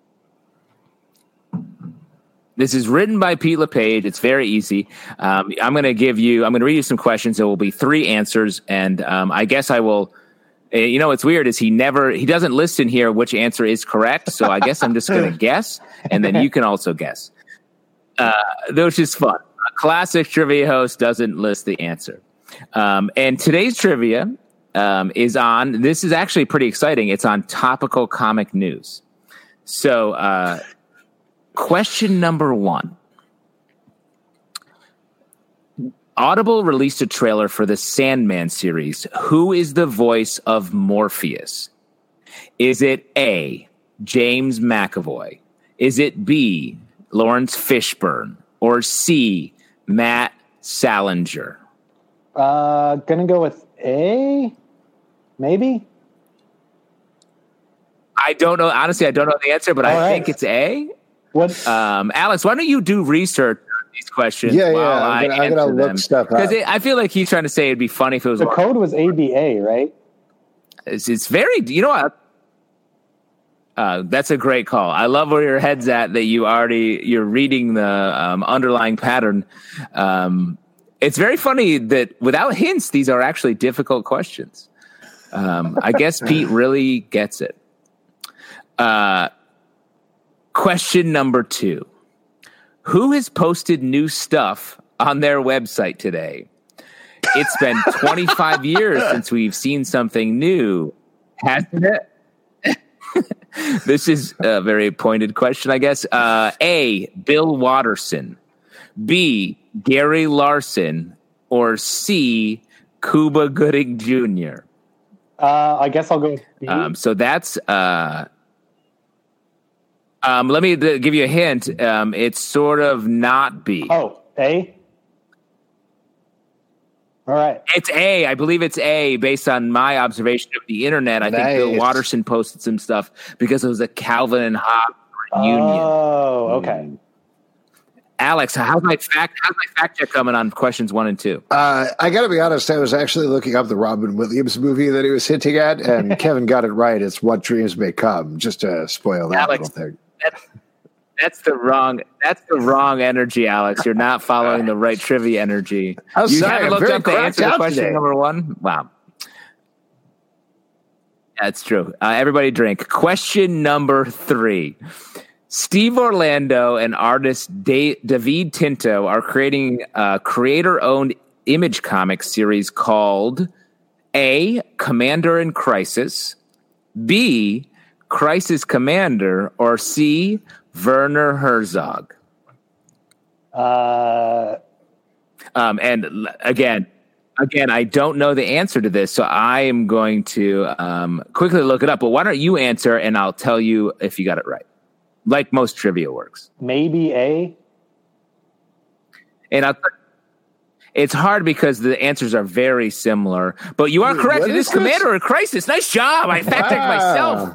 This is written by Pete LePage. It's very easy. Um, I'm going to give you, I'm going to read you some questions. There will be three answers. And um, I guess I will, uh, you know, what's weird is he never, he doesn't list in here which answer is correct. So I guess I'm just going to guess. And then you can also guess, uh, which is fun. A classic trivia host doesn't list the answer. Um, and today's trivia um, is on, this is actually pretty exciting. It's on topical comic news. So, uh, question number one. Audible released a trailer for the Sandman series. Who is the voice of Morpheus? Is it A, James McAvoy? Is it B, Lawrence Fishburne? Or C, Matt Salinger? Uh, gonna go with A, maybe? I don't know. Honestly, I don't know the answer, but All I right. think it's A. What? Um, Alex, why don't you do research on these questions? Yeah, while yeah. I'm I going to look stuff up. Because I feel like he's trying to say it'd be funny if it was the code was A B A, right? It's, it's very. You know what? Uh, that's a great call. I love where your head's at. That you already you're reading the um, underlying pattern. Um, it's very funny that without hints, these are actually difficult questions. Um, I guess Pete really gets it. Uh, question number two. Who has posted new stuff on their website today? It's been twenty-five years since we've seen something new, hasn't it? This is a very pointed question, I guess. Uh, A, Bill Watterson. B, Gary Larson. Or C, Cuba Gooding Junior Uh, I guess I'll go with B. Um, so that's... Uh, um, let me th- give you a hint. Um, it's sort of not B. Oh, A? All right. It's A. I believe it's A based on my observation of the internet. I nice. think Bill Watterson posted some stuff because it was a Calvin and Hobbes reunion. Oh, okay. Alex, how's my fact how's my fact check coming on questions one and two? Uh, I got to be honest. I was actually looking up the Robin Williams movie that he was hinting at, and Kevin got it right. It's What Dreams May Come. Just to spoil that Alex, little thing. That's, that's the wrong. That's the wrong energy, Alex. You're not following the right trivia energy. I'm you sorry, haven't I'm looked up the answer to question today. number one. Wow, that's true. Uh, everybody, drink. Question number three. Steve Orlando and artist Da- David Tinto are creating a creator-owned image comic series called A, Commander in Crisis, B, Crisis Commander, or C, Werner Herzog. Uh, um, and l- again, again, I don't know the answer to this, so I am going to um, quickly look it up. But why don't you answer, and I'll tell you if you got it right. Like most trivia works. maybe A. And I'll, it's hard because the answers are very similar. But you are Wait, correct. what It is is Commander in Crisis. Nice job. I fact-checked Wow. myself.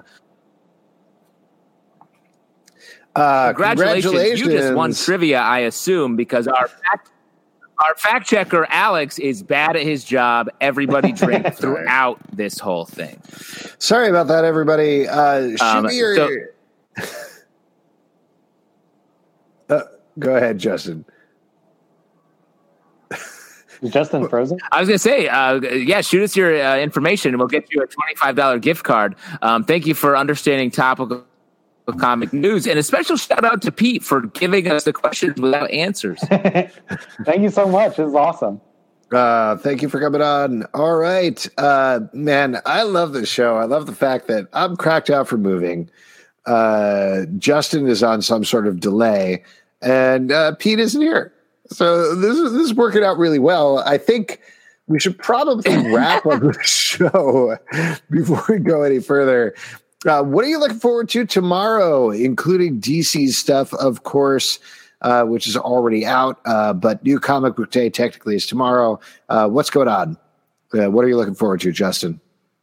Uh, Congratulations. congratulations. You just won trivia, I assume, because our fact, our fact checker, Alex, is bad at his job. Everybody drink throughout this whole thing. Sorry about that, everybody. Uh, Um, shimmy your- so- uh, go ahead, Justin. Is Justin frozen? I was going to say, uh, yeah, shoot us your uh, information and we'll get you a twenty-five dollars gift card. Um, thank you for understanding topical comic news. And a special shout out to Pete for giving us the questions without answers. Thank you so much. This is awesome. Uh, thank you for coming on. All right. Uh, man, I love this show. I love the fact that I'm cracked out for moving. Uh, Justin is on some sort of delay and uh, Pete isn't here. So this is, this is working out really well. I think we should probably wrap up the show before we go any further. Uh, what are you looking forward to tomorrow, including D C's stuff, of course, uh, which is already out, uh, but New Comic Book Day technically is tomorrow. Uh, what's going on? Uh, what are you looking forward to, Justin?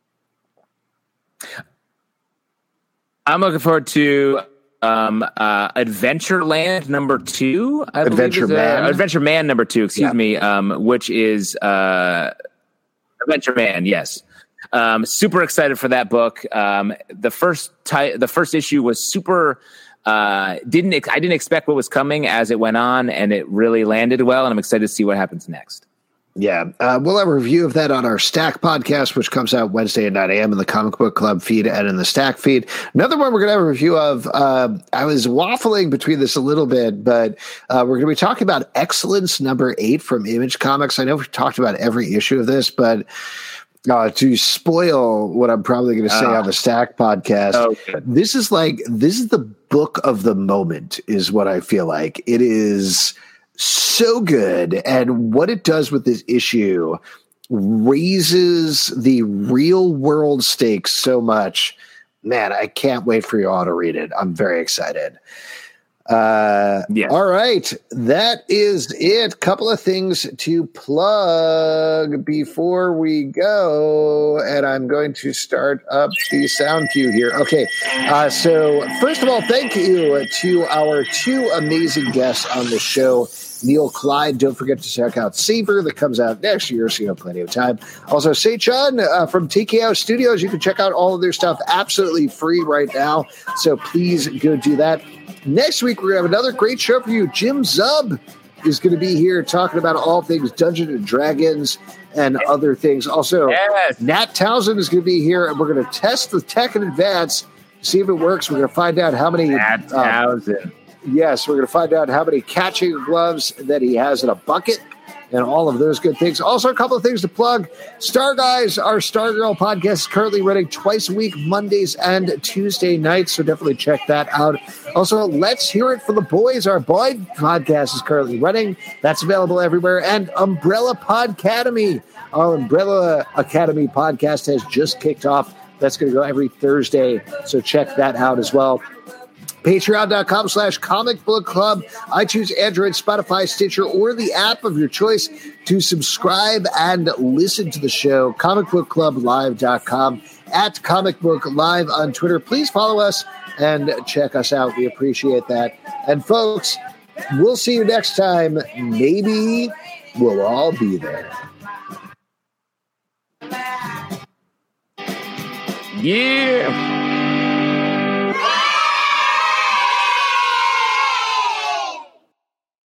I'm looking forward to um, uh, Adventureland number two. I Adventure believe is, Man? Uh, Adventure Man number two, excuse Yeah. me, um, which is uh, Adventure Man, yes. Um, super excited for that book. Um, the first ti- the first issue was super. Uh, didn't ex- I didn't expect what was coming as it went on, and it really landed well. And I'm excited to see what happens next. Yeah, uh, we'll have a review of that on our Stack podcast, which comes out Wednesday at nine a.m. in the Comic Book Club feed and in the Stack feed. Another one we're going to have a review of, uh, I was waffling between this a little bit, but uh, we're going to be talking about Excellence number eight from Image Comics. I know we've talked about every issue of this, but uh, to spoil what I'm probably going to say Uh, on the Stack podcast, oh, good. this is like, this is the book of the moment is what I feel like. It is so good, and what it does with this issue raises the real world stakes so much. Man, I can't wait for you all to read it. I'm very excited. Uh, Yes. All right, that is it. Couple of things to plug before we go, and I'm going to start up the sound cue here. Okay, uh, so first of all, thank you to our two amazing guests on the show. Neil Clyde, don't forget to check out Savor that comes out next year, so you have plenty of time. Also, Say Chun uh, from T K O Studios, you can check out all of their stuff absolutely free right now, so please go do that. Next week, we're going to have another great show for you. Jim Zub is going to be here talking about all things Dungeons and Dragons and other things. Also, Yes. Nat Townsend is going to be here, and we're going to test the tech in advance, see if it works. We're going to find out how many... Matt uh, Townsend. Yes, we're going to find out how many catching gloves that he has in a bucket and all of those good things. Also, a couple of things to plug. Star Guys, our Stargirl podcast, is currently running twice a week, Mondays and Tuesday nights, so definitely check that out. Also, Let's Hear It for the Boys, our boy podcast is currently running. That's available everywhere. And Umbrella Podcademy, our Umbrella Academy podcast has just kicked off. That's going to go every Thursday, so check that out as well. Patreon.com slash comic book club, iTunes, Android, Spotify, Stitcher, or the app of your choice to subscribe and listen to the show. comic book club live dot com, at Comic Book Live on Twitter. Please follow us and check us out. We appreciate that. And folks, we'll see you next time. Maybe we'll all be there. Yeah.